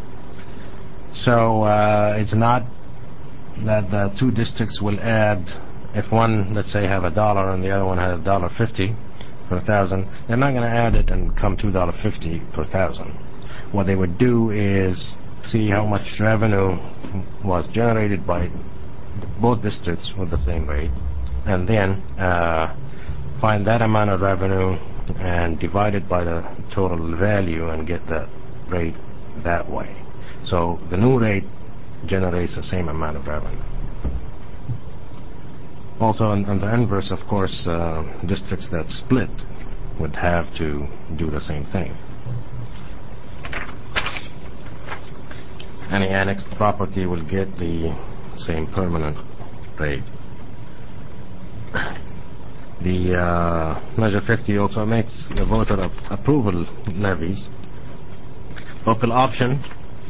So it's not that the two districts will add, if one, let's say, have $1 and the other one has $1.50 per thousand, they're not going to add it and come $2.50 per thousand. What they would do is see how much revenue was generated by both districts with the same rate, and then find that amount of revenue and divide it by the total value and get that rate that way. So the new rate generates the same amount of revenue. Also, on the inverse, of course, districts that split would have to do the same thing. Any annexed property will get the same permanent rate. The Measure 50 also makes the voter approval levies. Local option.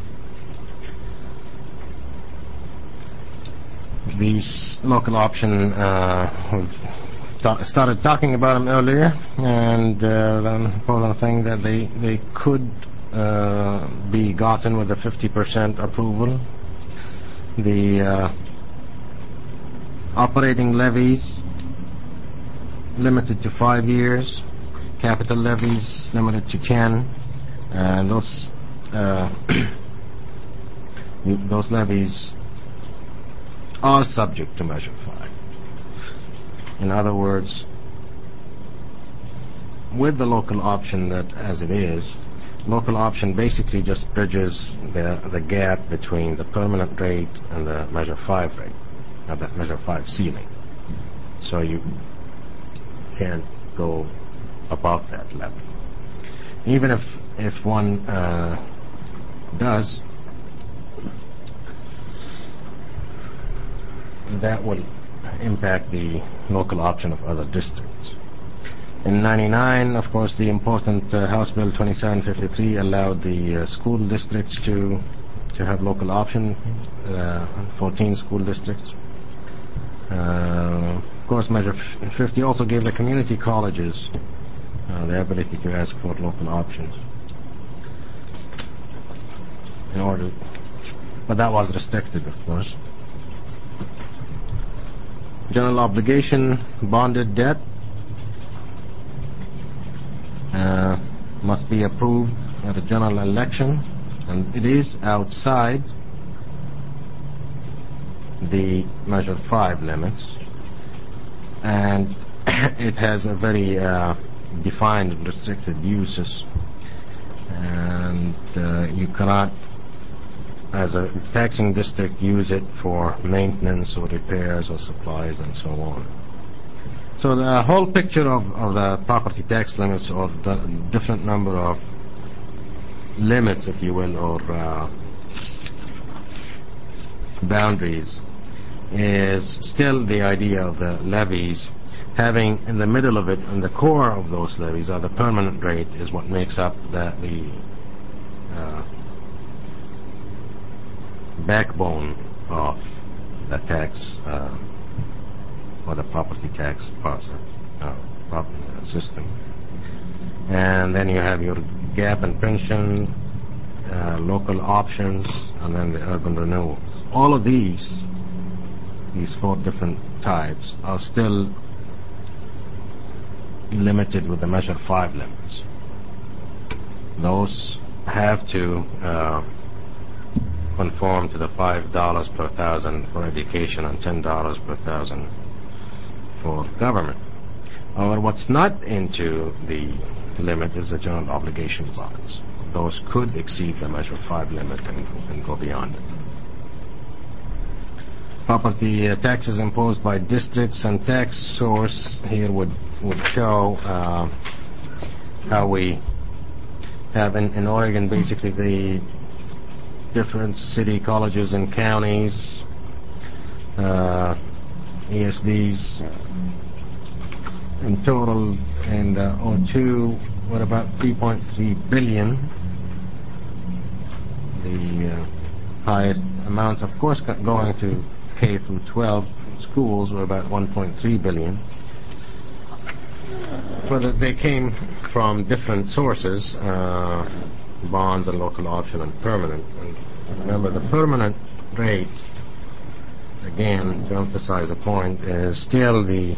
These local option, we've started talking about them earlier, and the important thing that they could be gotten with a 50% approval. The operating levies limited to 5 years, capital levies limited to 10, and those levies are subject to Measure 5. In other words, with the local option that as it is, local option basically just bridges the gap between the permanent rate and the Measure 5 rate, or the Measure 5 ceiling. So you can't go above that level. Even if one does, that will impact the local option of other districts. In '99, of course, the important House Bill 2753 allowed the school districts to have local option, 14 school districts. Of course, Measure 50 also gave the community colleges the ability to ask for local options. But that was restricted, of course. General obligation bonded debt must be approved at a general election, and it is outside the Measure 5 limits, and it has a very defined and restricted uses, and you cannot, as a taxing district, use it for maintenance or repairs or supplies and so on. So the whole picture of the property tax limits, or the different number of limits, if you will, or boundaries, is still the idea of the levies. Having in the middle of it, in the core of those levies, or the permanent rate, is what makes up the backbone of the tax or the property tax process, system. And then you have your gap and pension, local options, and then the urban renewals. All of these 4 different types, are still limited with the Measure 5 limits. Those have to conform to the $5 per thousand for education and $10 per thousand for government. However, what's not into the limit is the general obligation bonds. Those could exceed the Measure 5 limit and go beyond it. Property taxes imposed by districts and tax source here would show how we have in Oregon basically the different city, colleges, and counties, ESDs in total, and O2 were about $3.3 billion. The highest amounts, of course, going to K through 12 schools were about $1.3 billion. But they came from different sources, bonds and local option and permanent. And remember, the permanent rate, again, to emphasize the point, is still the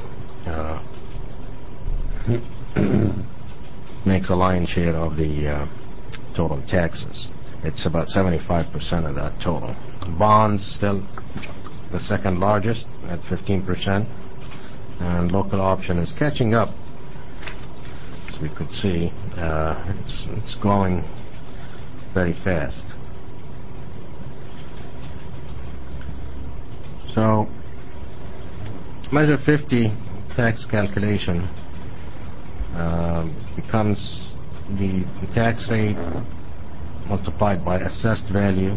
makes a lion's share of the total taxes. It's about 75% of that total. Bonds still the second largest at 15%, and local option is catching up. As we could see, it's growing very fast. So, Measure 50 tax calculation becomes the tax rate multiplied by assessed value,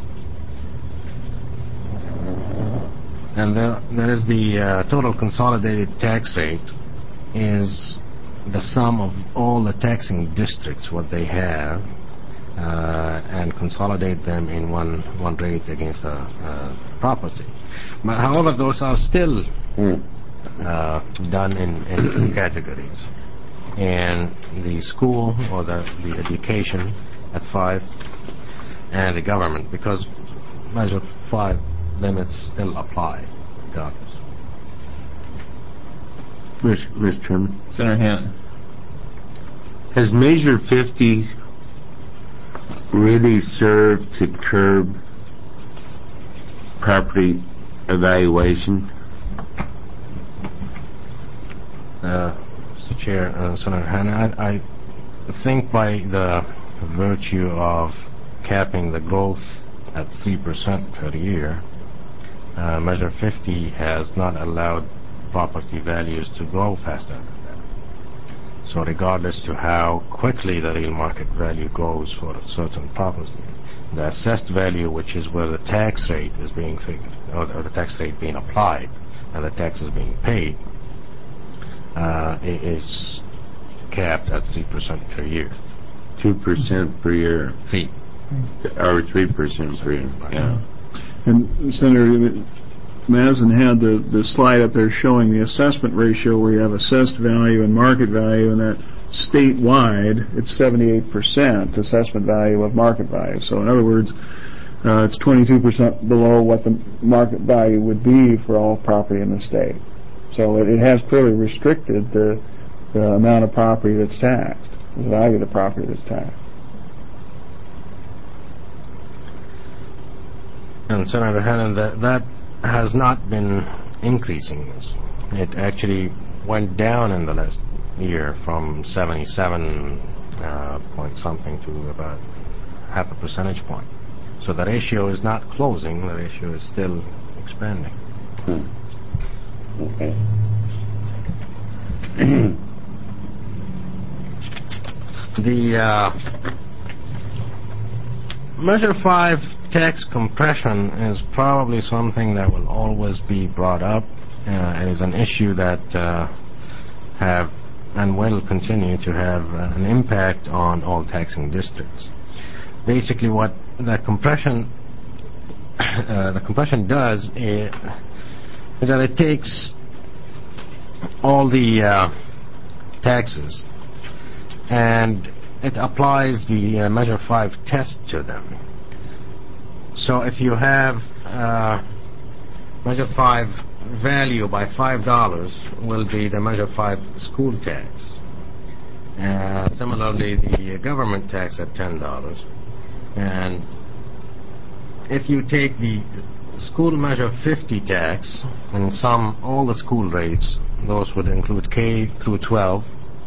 and there is the total consolidated tax rate is the sum of all the taxing districts, what they have, and consolidate them in one rate against the property. But however, those are still done in two categories. And the school or the education at 5, and the government, because Measure 5 limits still apply regardless. Mr. Chairman. Senator Hannan. Has Measure 50 really served to curb property evaluation? Mr. Chair, Senator Hannan, I think by the virtue of capping the growth at 3% per year, Measure 50 has not allowed property values to grow faster than that. So regardless to how quickly the real market value grows for a certain property, the assessed value, which is where the tax rate is being figured, or the tax rate being applied and the taxes being paid, is capped at 3% per year. 2% per year. 3. Or 3% per year. Yeah. And Senator Mazin had the slide up there showing the assessment ratio, where you have assessed value and market value, and that statewide it's 78% assessment value of market value. So in other words, it's 22% below what the market value would be for all property in the state. So it has clearly restricted the amount of property that's taxed, the value of the property that's taxed. And Senator Hannan, that has not been increasing. It actually went down in the last year from 77 point something to about half a percentage point. So the ratio is not closing, the ratio is still expanding. Okay. The Measure 5 tax compression is probably something that will always be brought up. It is an issue that have and will continue to have an impact on all taxing districts. Basically, what the compression does is that it takes all the taxes and it applies the Measure 5 test to them. So if you have Measure 5 value by $5 will be the Measure 5 school tax. Similarly, the government tax at $10. And if you take the school Measure 50 tax and sum all the school rates, those would include K through 12,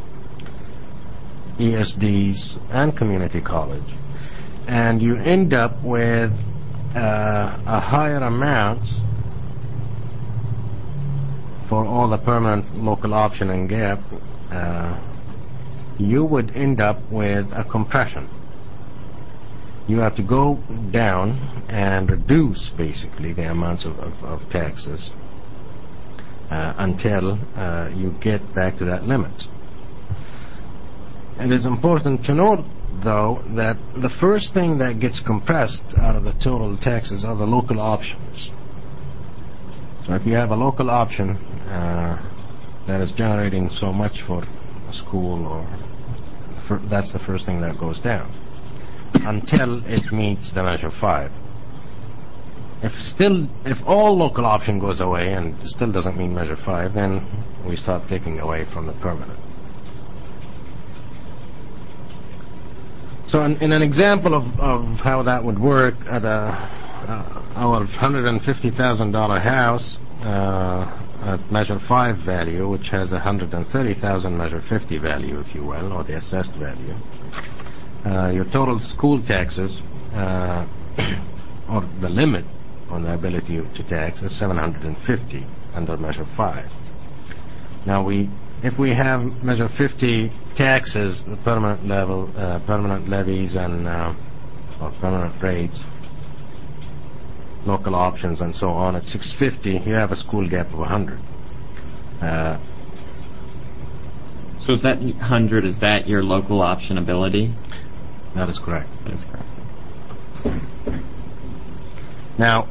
ESDs, and community college, and you end up with a higher amount for all the permanent local option and gap, you would end up with a compression. You have to go down and reduce basically the amounts of taxes until you get back to that limit. It is important to note, though, that the first thing that gets compressed out of the total taxes are the local options. So if you have a local option that is generating so much for a school, that's the first thing that goes down until it meets the Measure 5. If all local option goes away and still doesn't meet Measure 5, then we start taking away from the permanent. So in an example of how that would work, at our $150,000 house at Measure 5 value, which has $130,000 Measure 50 value, if you will, or the assessed value, your total school taxes, or the limit on the ability to tax, is $750 under Measure 5. Now, if we have Measure 50 taxes, the permanent level, permanent levies, and or permanent rates, local options, and so on, at $650, you have a school gap of $100. So is that 100? Is that your local option ability? That is correct. That is correct. Now,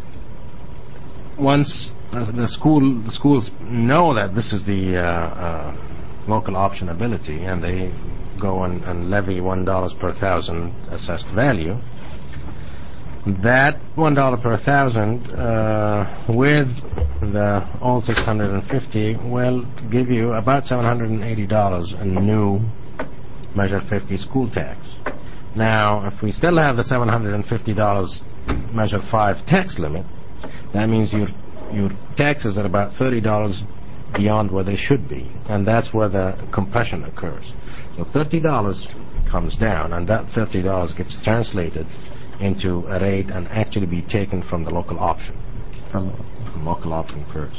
once the schools know that this is the local option ability, and they go and levy $1 per thousand assessed value, that $1 per thousand with the all 650 will give you about $780 in new Measure 50 school tax. Now, if we still have the $750 Measure 5 tax limit, that means your taxes are about $30 beyond where they should be, and that's where the compression occurs. So $30 comes down, and that $30 gets translated into a rate and actually be taken from the local option. From local option first.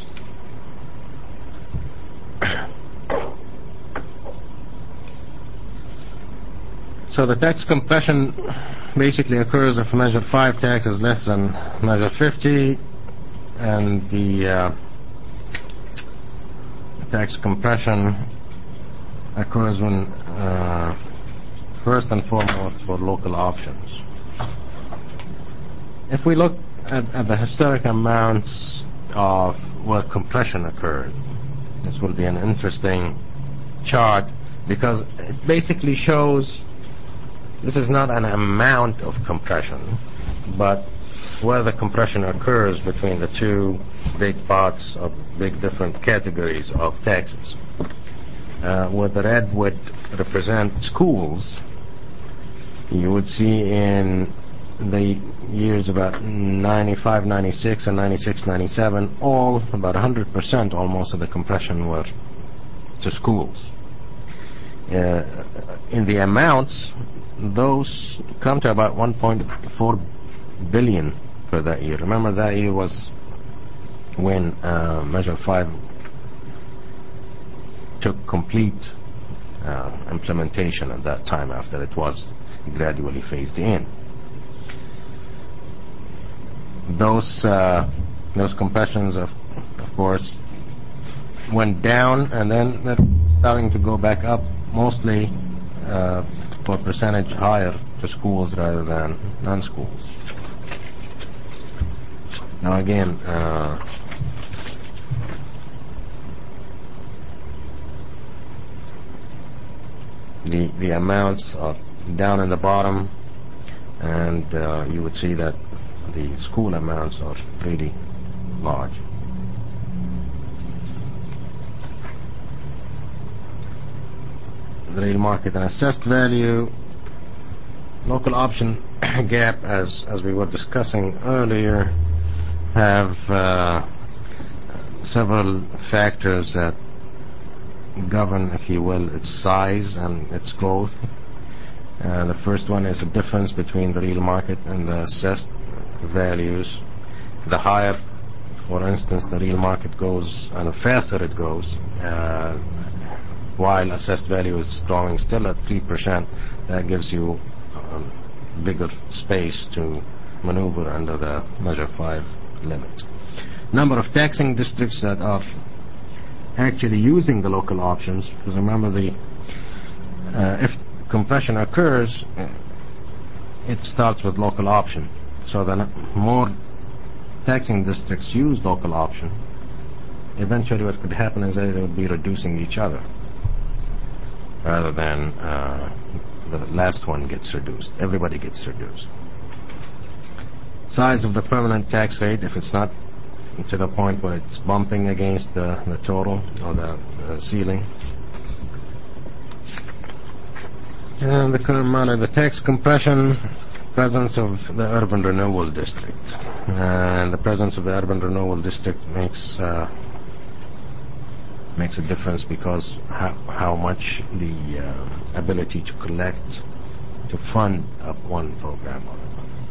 So the tax compression basically occurs if Measure 5 tax is less than Measure 50, and the tax compression occurs when first and foremost for local options. If we look at the historic amounts of where compression occurred, this will be an interesting chart, because it basically shows this is not an amount of compression, but where the compression occurs between the two big pots of big different categories of taxes. Where the red would represent schools, you would see in the years about 95, 96, and 96, 97, all about 100% almost of the compression were to schools. In the amounts, those come to about 1.4 billion for that year. Remember, that year was when Measure 5 took complete implementation at that time, after it was gradually phased in. Those compressions, of course, went down, and then they're starting to go back up, mostly for percentage higher to schools rather than non-schools. Now again, the amounts are down in the bottom, and you would see that the school amounts are really large. The real market and assessed value, local option gap, as we were discussing earlier, have several factors that govern, if you will, its size and its growth. The first one is the difference between the real market and the assessed values. The higher, for instance, the real market goes and the faster it goes, while assessed value is growing still at 3%, that gives you bigger space to maneuver under the Measure 5 limit. Number of taxing districts that are actually using the local options, because remember, if compression occurs, it starts with local option. So the more taxing districts use local option, eventually what could happen is that they would be reducing each other, rather than the last one gets reduced. Everybody gets reduced. Size of the permanent tax rate, if it's not to the point where it's bumping against the total or the ceiling. And the current amount of the tax compression, presence of the urban renewal district. And the presence of the urban renewal district makes a difference, because how much the ability to collect, to fund up one program or another.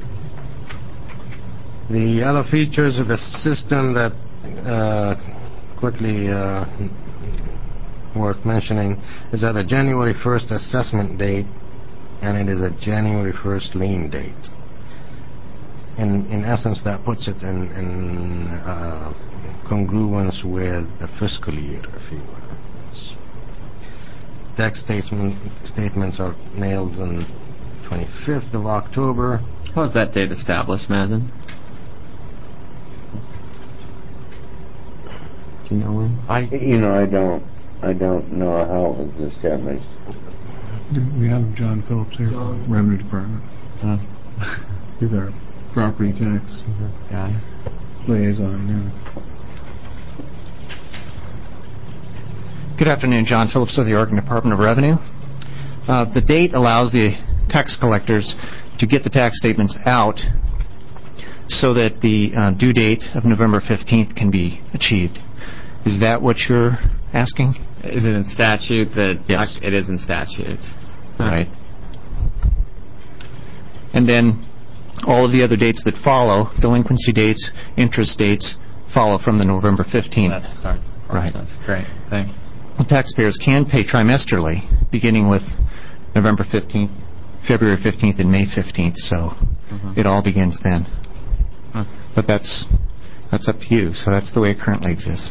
The other features of the system that quickly worth mentioning is that a January 1st assessment date, and it is a January 1st lien date. In essence, that puts it in congruence with the fiscal year, if you will. Tax statements are mailed on 25th of October. How was that date established, Mazen? Do you know when? I don't know how it was established. We have John Phillips here, Revenue Department. He's our property tax guy. liaison. Yeah. Good afternoon, John Phillips of the Oregon Department of Revenue. The date allows the tax collectors to get the tax statements out so that the due date of November 15th can be achieved. Is that what you're asking? Is it in statute that... Yes. It is in statute. Right. And then all of the other dates that follow, delinquency dates, interest dates, follow from the November 15th. That starts the process. Right. Great. Thanks. The taxpayers can pay trimesterally, beginning with November 15th, February 15th, and May 15th, so it all begins then. But that's up to you, so that's the way it currently exists.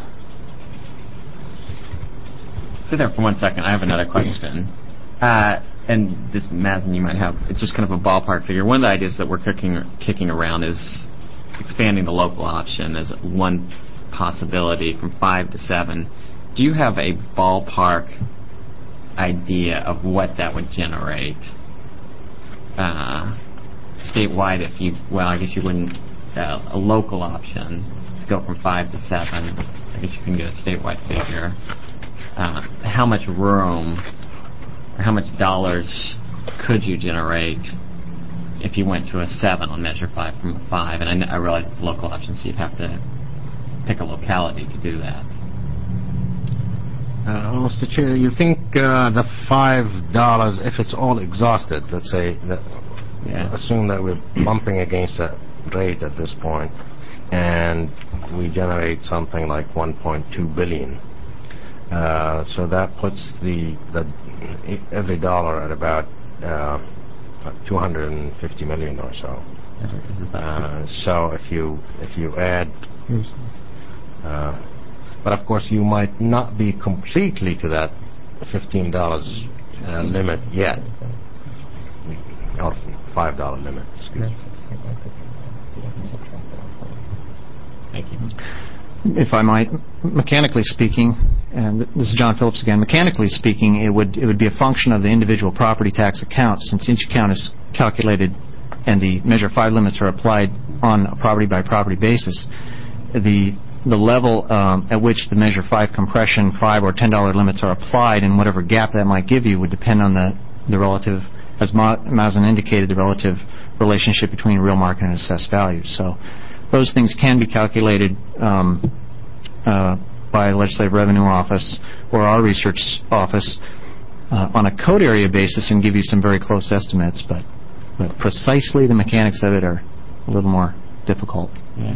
Sit there for 1 second. I have another question. And this, Mazen, you might have, it's just kind of a ballpark figure. One of the ideas that we're kicking around is expanding the local option as one possibility from 5 to 7. Do you have a ballpark idea of what that would generate statewide? If you, well, I guess you wouldn't a local option to go from 5 to 7, I guess you can get a statewide figure. How much room, or how much dollars could you generate if you went to a 7 on Measure 5 from a 5? And I realize it's a local option, so you'd have to pick a locality to do that. Mr. Chair, you think the $5, if it's all exhausted, let's say, assume that we're bumping against that rate at this point, and we generate something like $1.2 billion. So that puts the every dollar at about $250 million or so. So if you add, but of course you might not be completely to that $15 limit yet, or $5 limit. Excuse me. Thank you. If I might, mechanically speaking, and this is John Phillips again, mechanically speaking, it would be a function of the individual property tax account, since each account is calculated and the Measure 5 limits are applied on a property-by-property basis. The level at which the Measure 5 compression, $5 or $10 limits are applied, and whatever gap that might give you, would depend on the relative, as Mazen indicated, the relative relationship between real market and assessed value. So those things can be calculated by a Legislative Revenue Office or our research office on a code area basis and give you some very close estimates, but precisely the mechanics of it are a little more difficult. Yeah.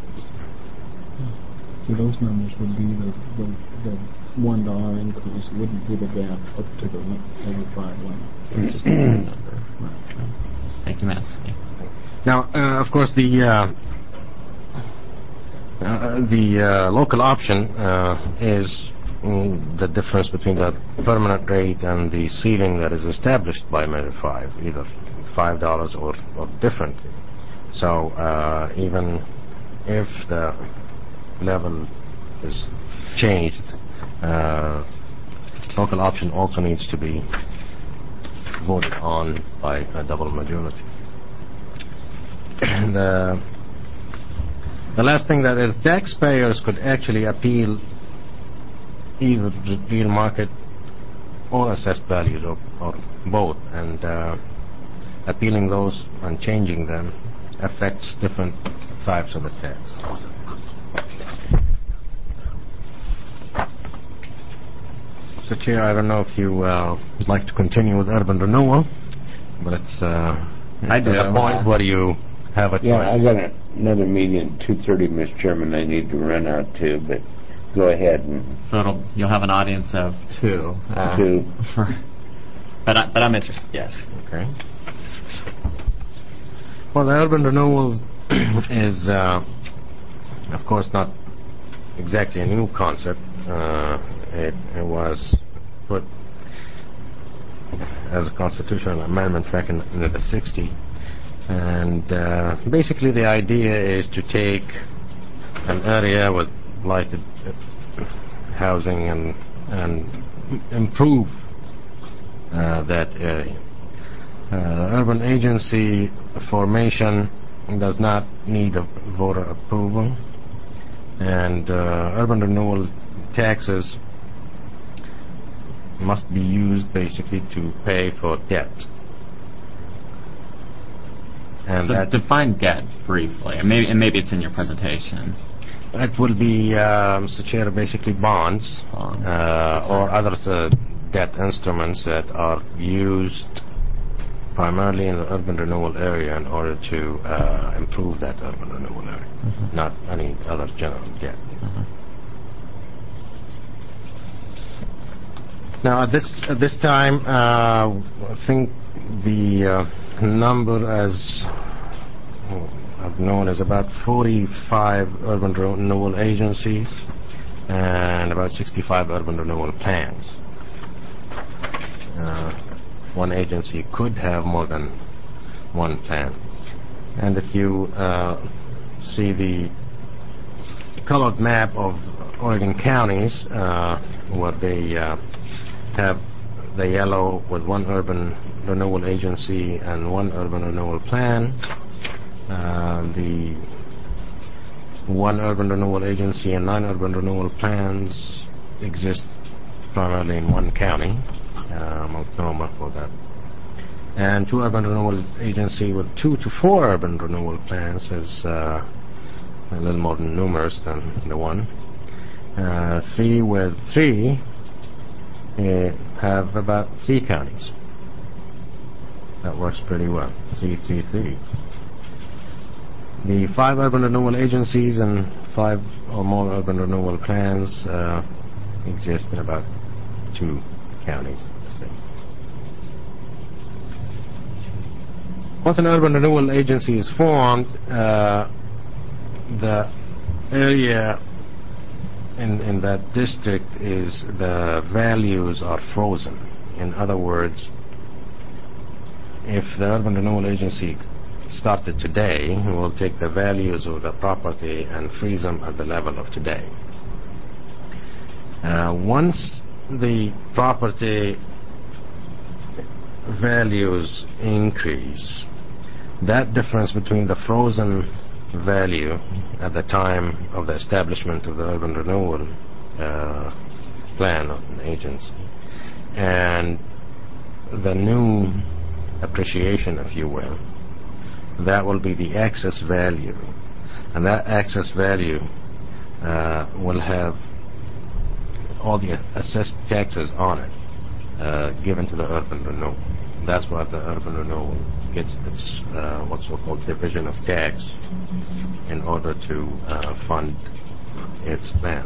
So those numbers would be the $1 increase wouldn't be the gap up to the Measure 5 limit. So it's just a number. Right. Thank you, Matt. Now, of course, the local option is the difference between the permanent rate and the ceiling that is established by Measure 5, either $5 or differently. So even if the level is changed, local option also needs to be voted on by a double majority. And the last thing, that if taxpayers could actually appeal either real market or assessed values or both, and appealing those and changing them affects different types of the tax. Mr. Chair, I don't know if you would like to continue with urban renewal, but it's I do. at the point where you have a choice. Yeah, I got another meeting at 2:30, Mr. Chairman, I need to run out to, but go ahead. So you'll have an audience of 2. But I'm interested, yes. Okay. Well, the urban renewal is, of course, not exactly a new concept. It was put as a constitutional amendment back in the 60s. And basically the idea is to take an area with lighted housing and improve that area. Urban agency formation does not need a voter approval, and urban renewal taxes must be used basically to pay for debt. And so define debt briefly, and maybe it's in your presentation. It will be, Mr. Chair, basically bonds. Or other debt instruments that are used primarily in the urban renewal area in order to improve that urban renewal area, not any other general debt. Now, at this time, I think the number as I've known is about 45 urban renewal agencies and about 65 urban renewal plans. One agency could have more than one plan. And if you see the colored map of Oregon counties, where they have the yellow with one urban renewal agency and one urban renewal plan, the one urban renewal agency and 9 urban renewal plans exist primarily in one county, Multnomah for that. And 2 urban renewal agency with 2 to 4 urban renewal plans is a little more numerous than the one. 3 with 3 have about 3 counties. That works pretty well. 3, 3, 3. The 5 urban renewal agencies and 5 or more urban renewal plans exist in about 2 counties. Once an urban renewal agency is formed, the area in that district is the values are frozen. In other words, if the urban renewal agency started today, we will take the values of the property and freeze them at the level of today. Once the property values increase, that difference between the frozen value at the time of the establishment of the urban renewal plan of an agency and the new appreciation, if you will, that will be the excess value, and that excess value will have all the assessed taxes on it given to the urban renewal. That's why the urban renewal gets its what's so-called division of tax in order to fund its plan.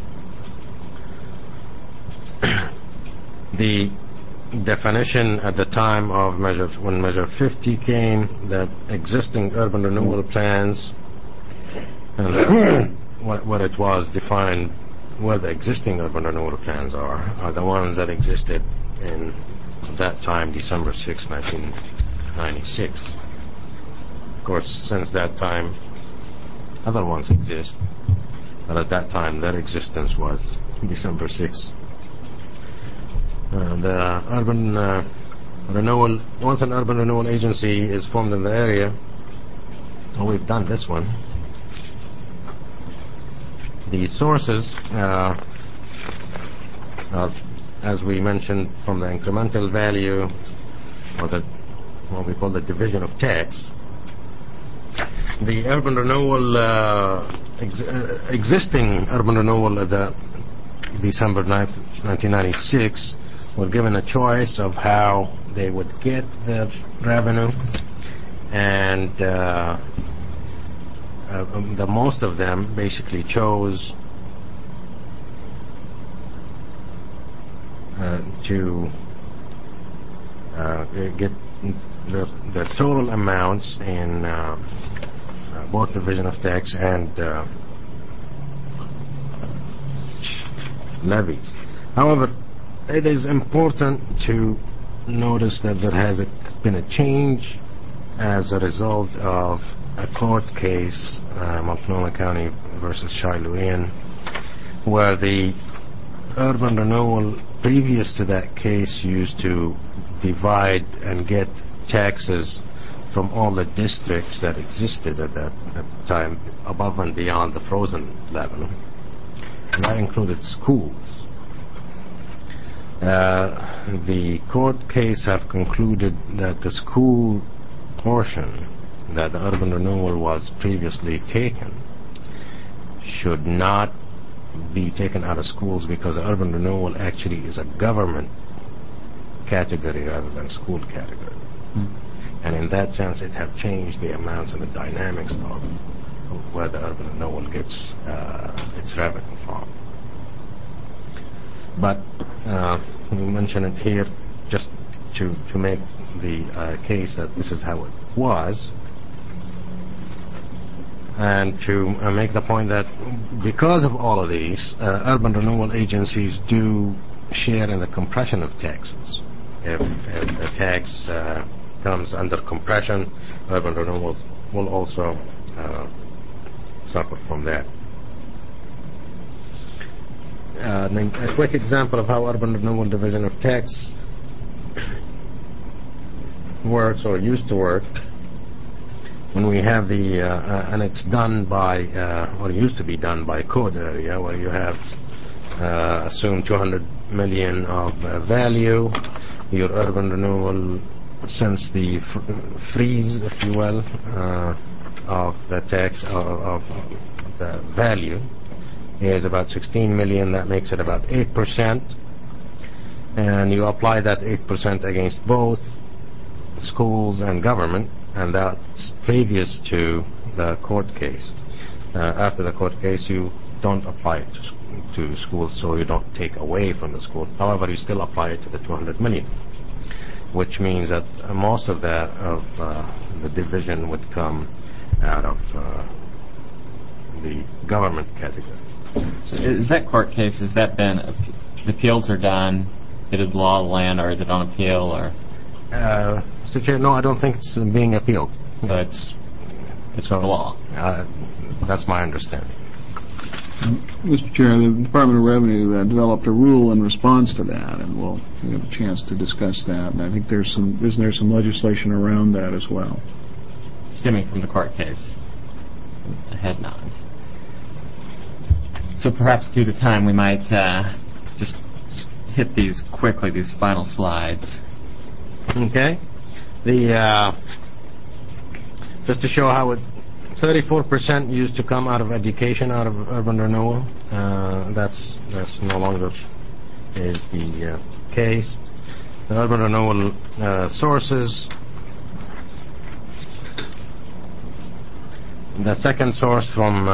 The definition at the time of when Measure 50 came, that existing urban renewal plans and what it was defined where the existing urban renewal plans are the ones that existed in that time, December 6, 1996. Of course, since that time, other ones exist, but at that time, their existence was December 6. The urban renewal, once an urban renewal agency is formed in the area, we've done this one. The sources are, as we mentioned, from the incremental value, or what we call the division of tax. The urban renewal, existing urban renewal at the December 9th, 1996, were given a choice of how they would get the revenue, and the most of them basically chose to get the total amounts in both division of tax and levies. However, it is important to notice that there has been a change as a result of a court case, Multnomah County versus Shiloh, where the urban renewal previous to that case used to divide and get taxes from all the districts that existed at that time above and beyond the frozen level, and that included schools. The court case have concluded that the school portion that the urban renewal was previously taken should not be taken out of schools, because the urban renewal actually is a government category rather than school category. And in that sense, it have changed the amounts and the dynamics of where the urban renewal gets its revenue from. But we mention it here just to make the case that this is how it was, and to make the point that because of all of these, urban renewal agencies do share in the compression of taxes. If the tax comes under compression, urban renewal will also suffer from that. A quick example of how urban renewal division of tax works or used to work when we have the, and it's done by, or used to be done by code area, where you have assume 200 million of value, your urban renewal, since the freeze, if you will, of the tax, of the value, is about 16 million. That makes it about 8%. And you apply that 8% against both schools and government, and that's previous to the court case. After the court case, you don't apply it to schools, so you don't take away from the school. However, you still apply it to the 200 million, which means that most of that of the division would come out of the government category. So is that court case, has that been, the appeals are done, it is law of the land, or is it on appeal, or? Mr. Chair, no, I don't think it's being appealed. So it's the law. That's my understanding. Mr. Chair, the Department of Revenue developed a rule in response to that, and we'll have a chance to discuss that. And I think isn't there some legislation around that as well? Stemming from the court case. The head nods. So perhaps due to time, we might just hit these quickly, these final slides. Okay. Just to show how 34% used to come out of education, out of urban renewal. That's no longer is the case. The urban renewal sources. The second source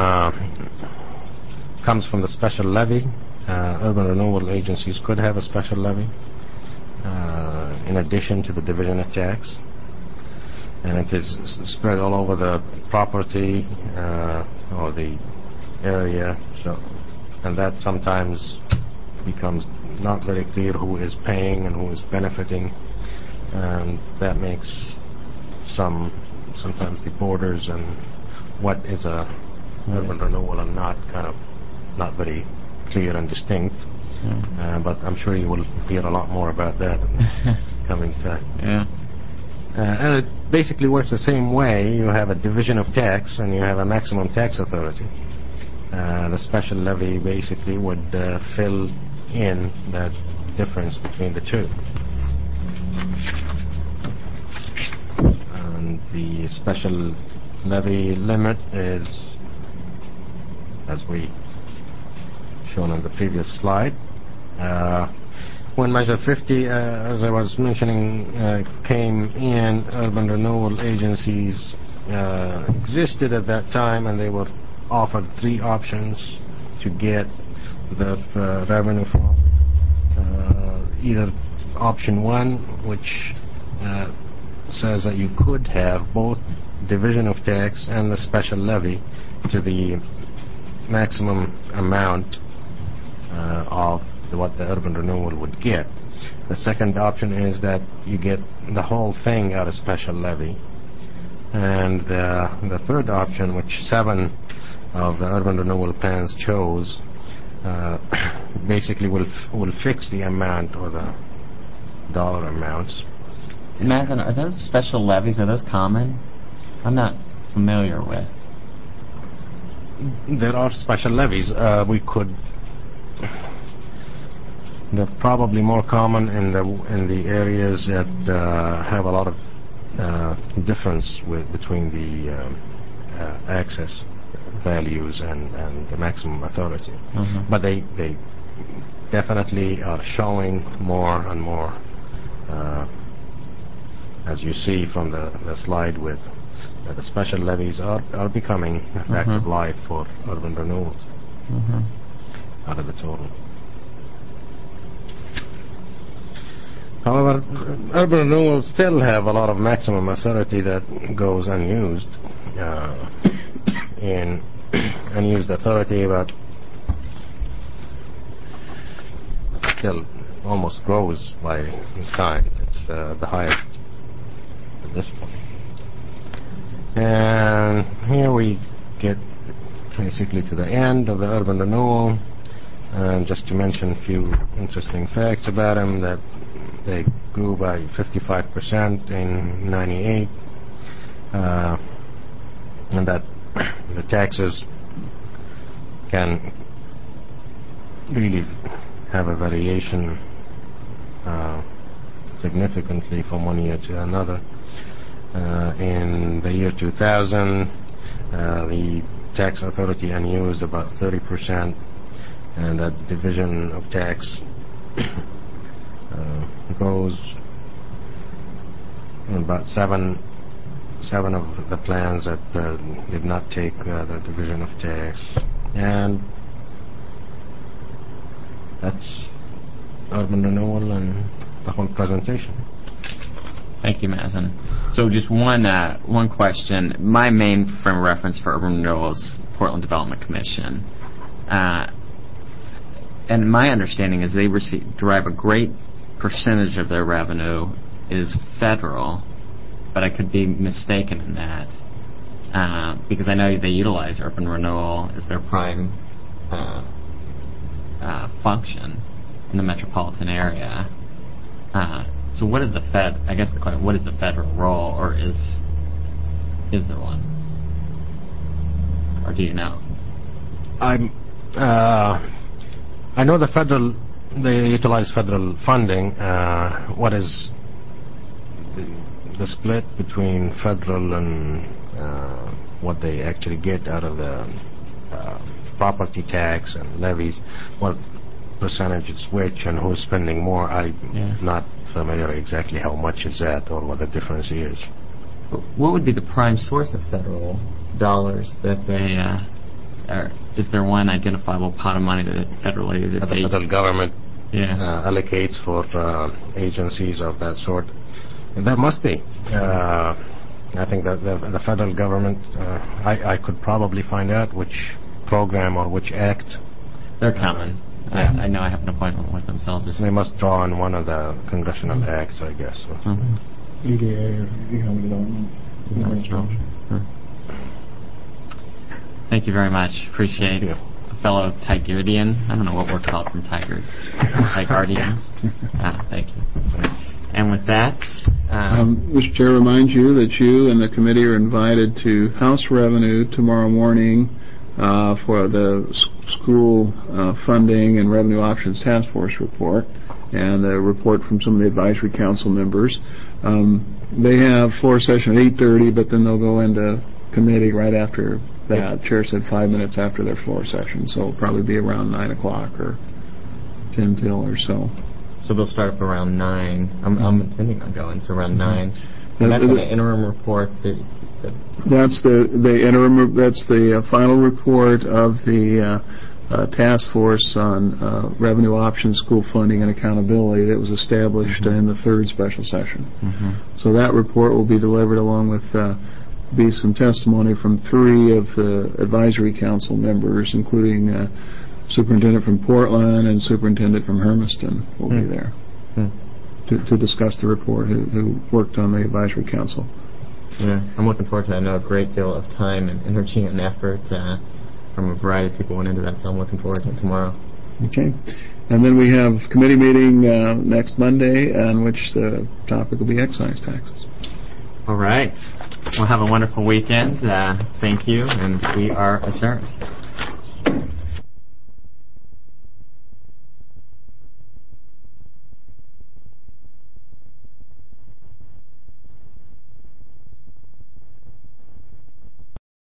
comes from the special levy. Urban renewal agencies could have a special levy in addition to the division of tax, and it is spread all over the property or the area. So, and that sometimes becomes not very clear who is paying and who is benefiting, and that makes sometimes the borders and what is a urban renewal and not very clear and distinct. But I'm sure you will hear a lot more about that in the coming time. Yeah. And it basically works the same way. You have a division of tax and you have a maximum tax authority. The special levy basically would fill in that difference between the two. And the special levy limit is, as we shown on the previous slide, when Measure 50, as I was mentioning, came in, urban renewal agencies existed at that time, and they were offered three options to get the revenue from. Either option one, which says that you could have both division of tax and the special levy to the maximum amount of what the urban renewal would get. The second option is that you get the whole thing out of special levy. And the third option, which 7 of the urban renewal plans chose, basically will fix the amount or the dollar amounts. Imagine, are those special levies, are those common? I'm not familiar with. There are special levies. They're probably more common in the areas that have a lot of difference between the access values and the maximum authority. Mm-hmm. But they definitely are showing more and more, as you see from the slide, with the special levies are becoming a fact of life for urban renewals out of the total. However, urban renewals still have a lot of maximum authority that goes unused. In unused authority, but still almost grows by time. It's the highest at this point. And here we get basically to the end of the urban renewal. And just to mention a few interesting facts about them, that they grew by 55% in 98. and that the taxes can really have a variation significantly from one year to another. In the year 2000, the tax authority unused about 30%, and that division of tax goes in about seven of the plans that did not take the division of tax, and that's urban renewal and the whole presentation. Thank you, Mazen. So just one question. My main frame of reference for urban renewal is Portland Development Commission. And my understanding is they derive a great percentage of their revenue is federal, but I could be mistaken in that, because I know they utilize urban renewal as their prime function in the metropolitan area. So what is the I guess the question, what is the federal role, or is there one? Or do you know? I know they utilize federal funding. What is the split between federal and what they actually get out of the property tax and levies, what percentage is which and who's spending more, I'm not familiar exactly how much is that or what the difference is. What would be the prime source of federal dollars that they is there one identifiable pot of money that federally that the federal government allocates for agencies of that sort? And there must be. I think that the federal government, I could probably find out which program or which act. They're coming. I know I have an appointment with them, so I'll just... They must draw on one of the congressional acts, I guess. EDA or Economic Development. Thank you very much. Appreciate a fellow Tigeridian. I don't know what we're called from Tigers. Tigardians. Thank you. And with that... Mr. Chair, remind you that you and the committee are invited to House Revenue tomorrow morning for the school funding and revenue options task force report and a report from some of the advisory council members. They have floor session at 8:30, but then they'll go into committee right after that. Chair said 5 minutes after their floor session, so it'll probably be around 9 o'clock or 10 till or so. So they'll start up around 9. I'm intending on going, so around 9. And that's an interim report. That's the interim. That's the final report of the task force on revenue options, school funding, and accountability that was established in the third special session. So that report will be delivered along with be some testimony from 3 of the advisory council members, including superintendent from Portland and superintendent from Hermiston will be there to discuss the report, who worked on the advisory council. Yeah, I'm looking forward to it. I know a great deal of time and energy and effort from a variety of people went into that, so I'm looking forward to it tomorrow. Okay. And then we have committee meeting next Monday, on which the topic will be excise taxes. All right. Well, have a wonderful weekend. Thank you, and we are adjourned.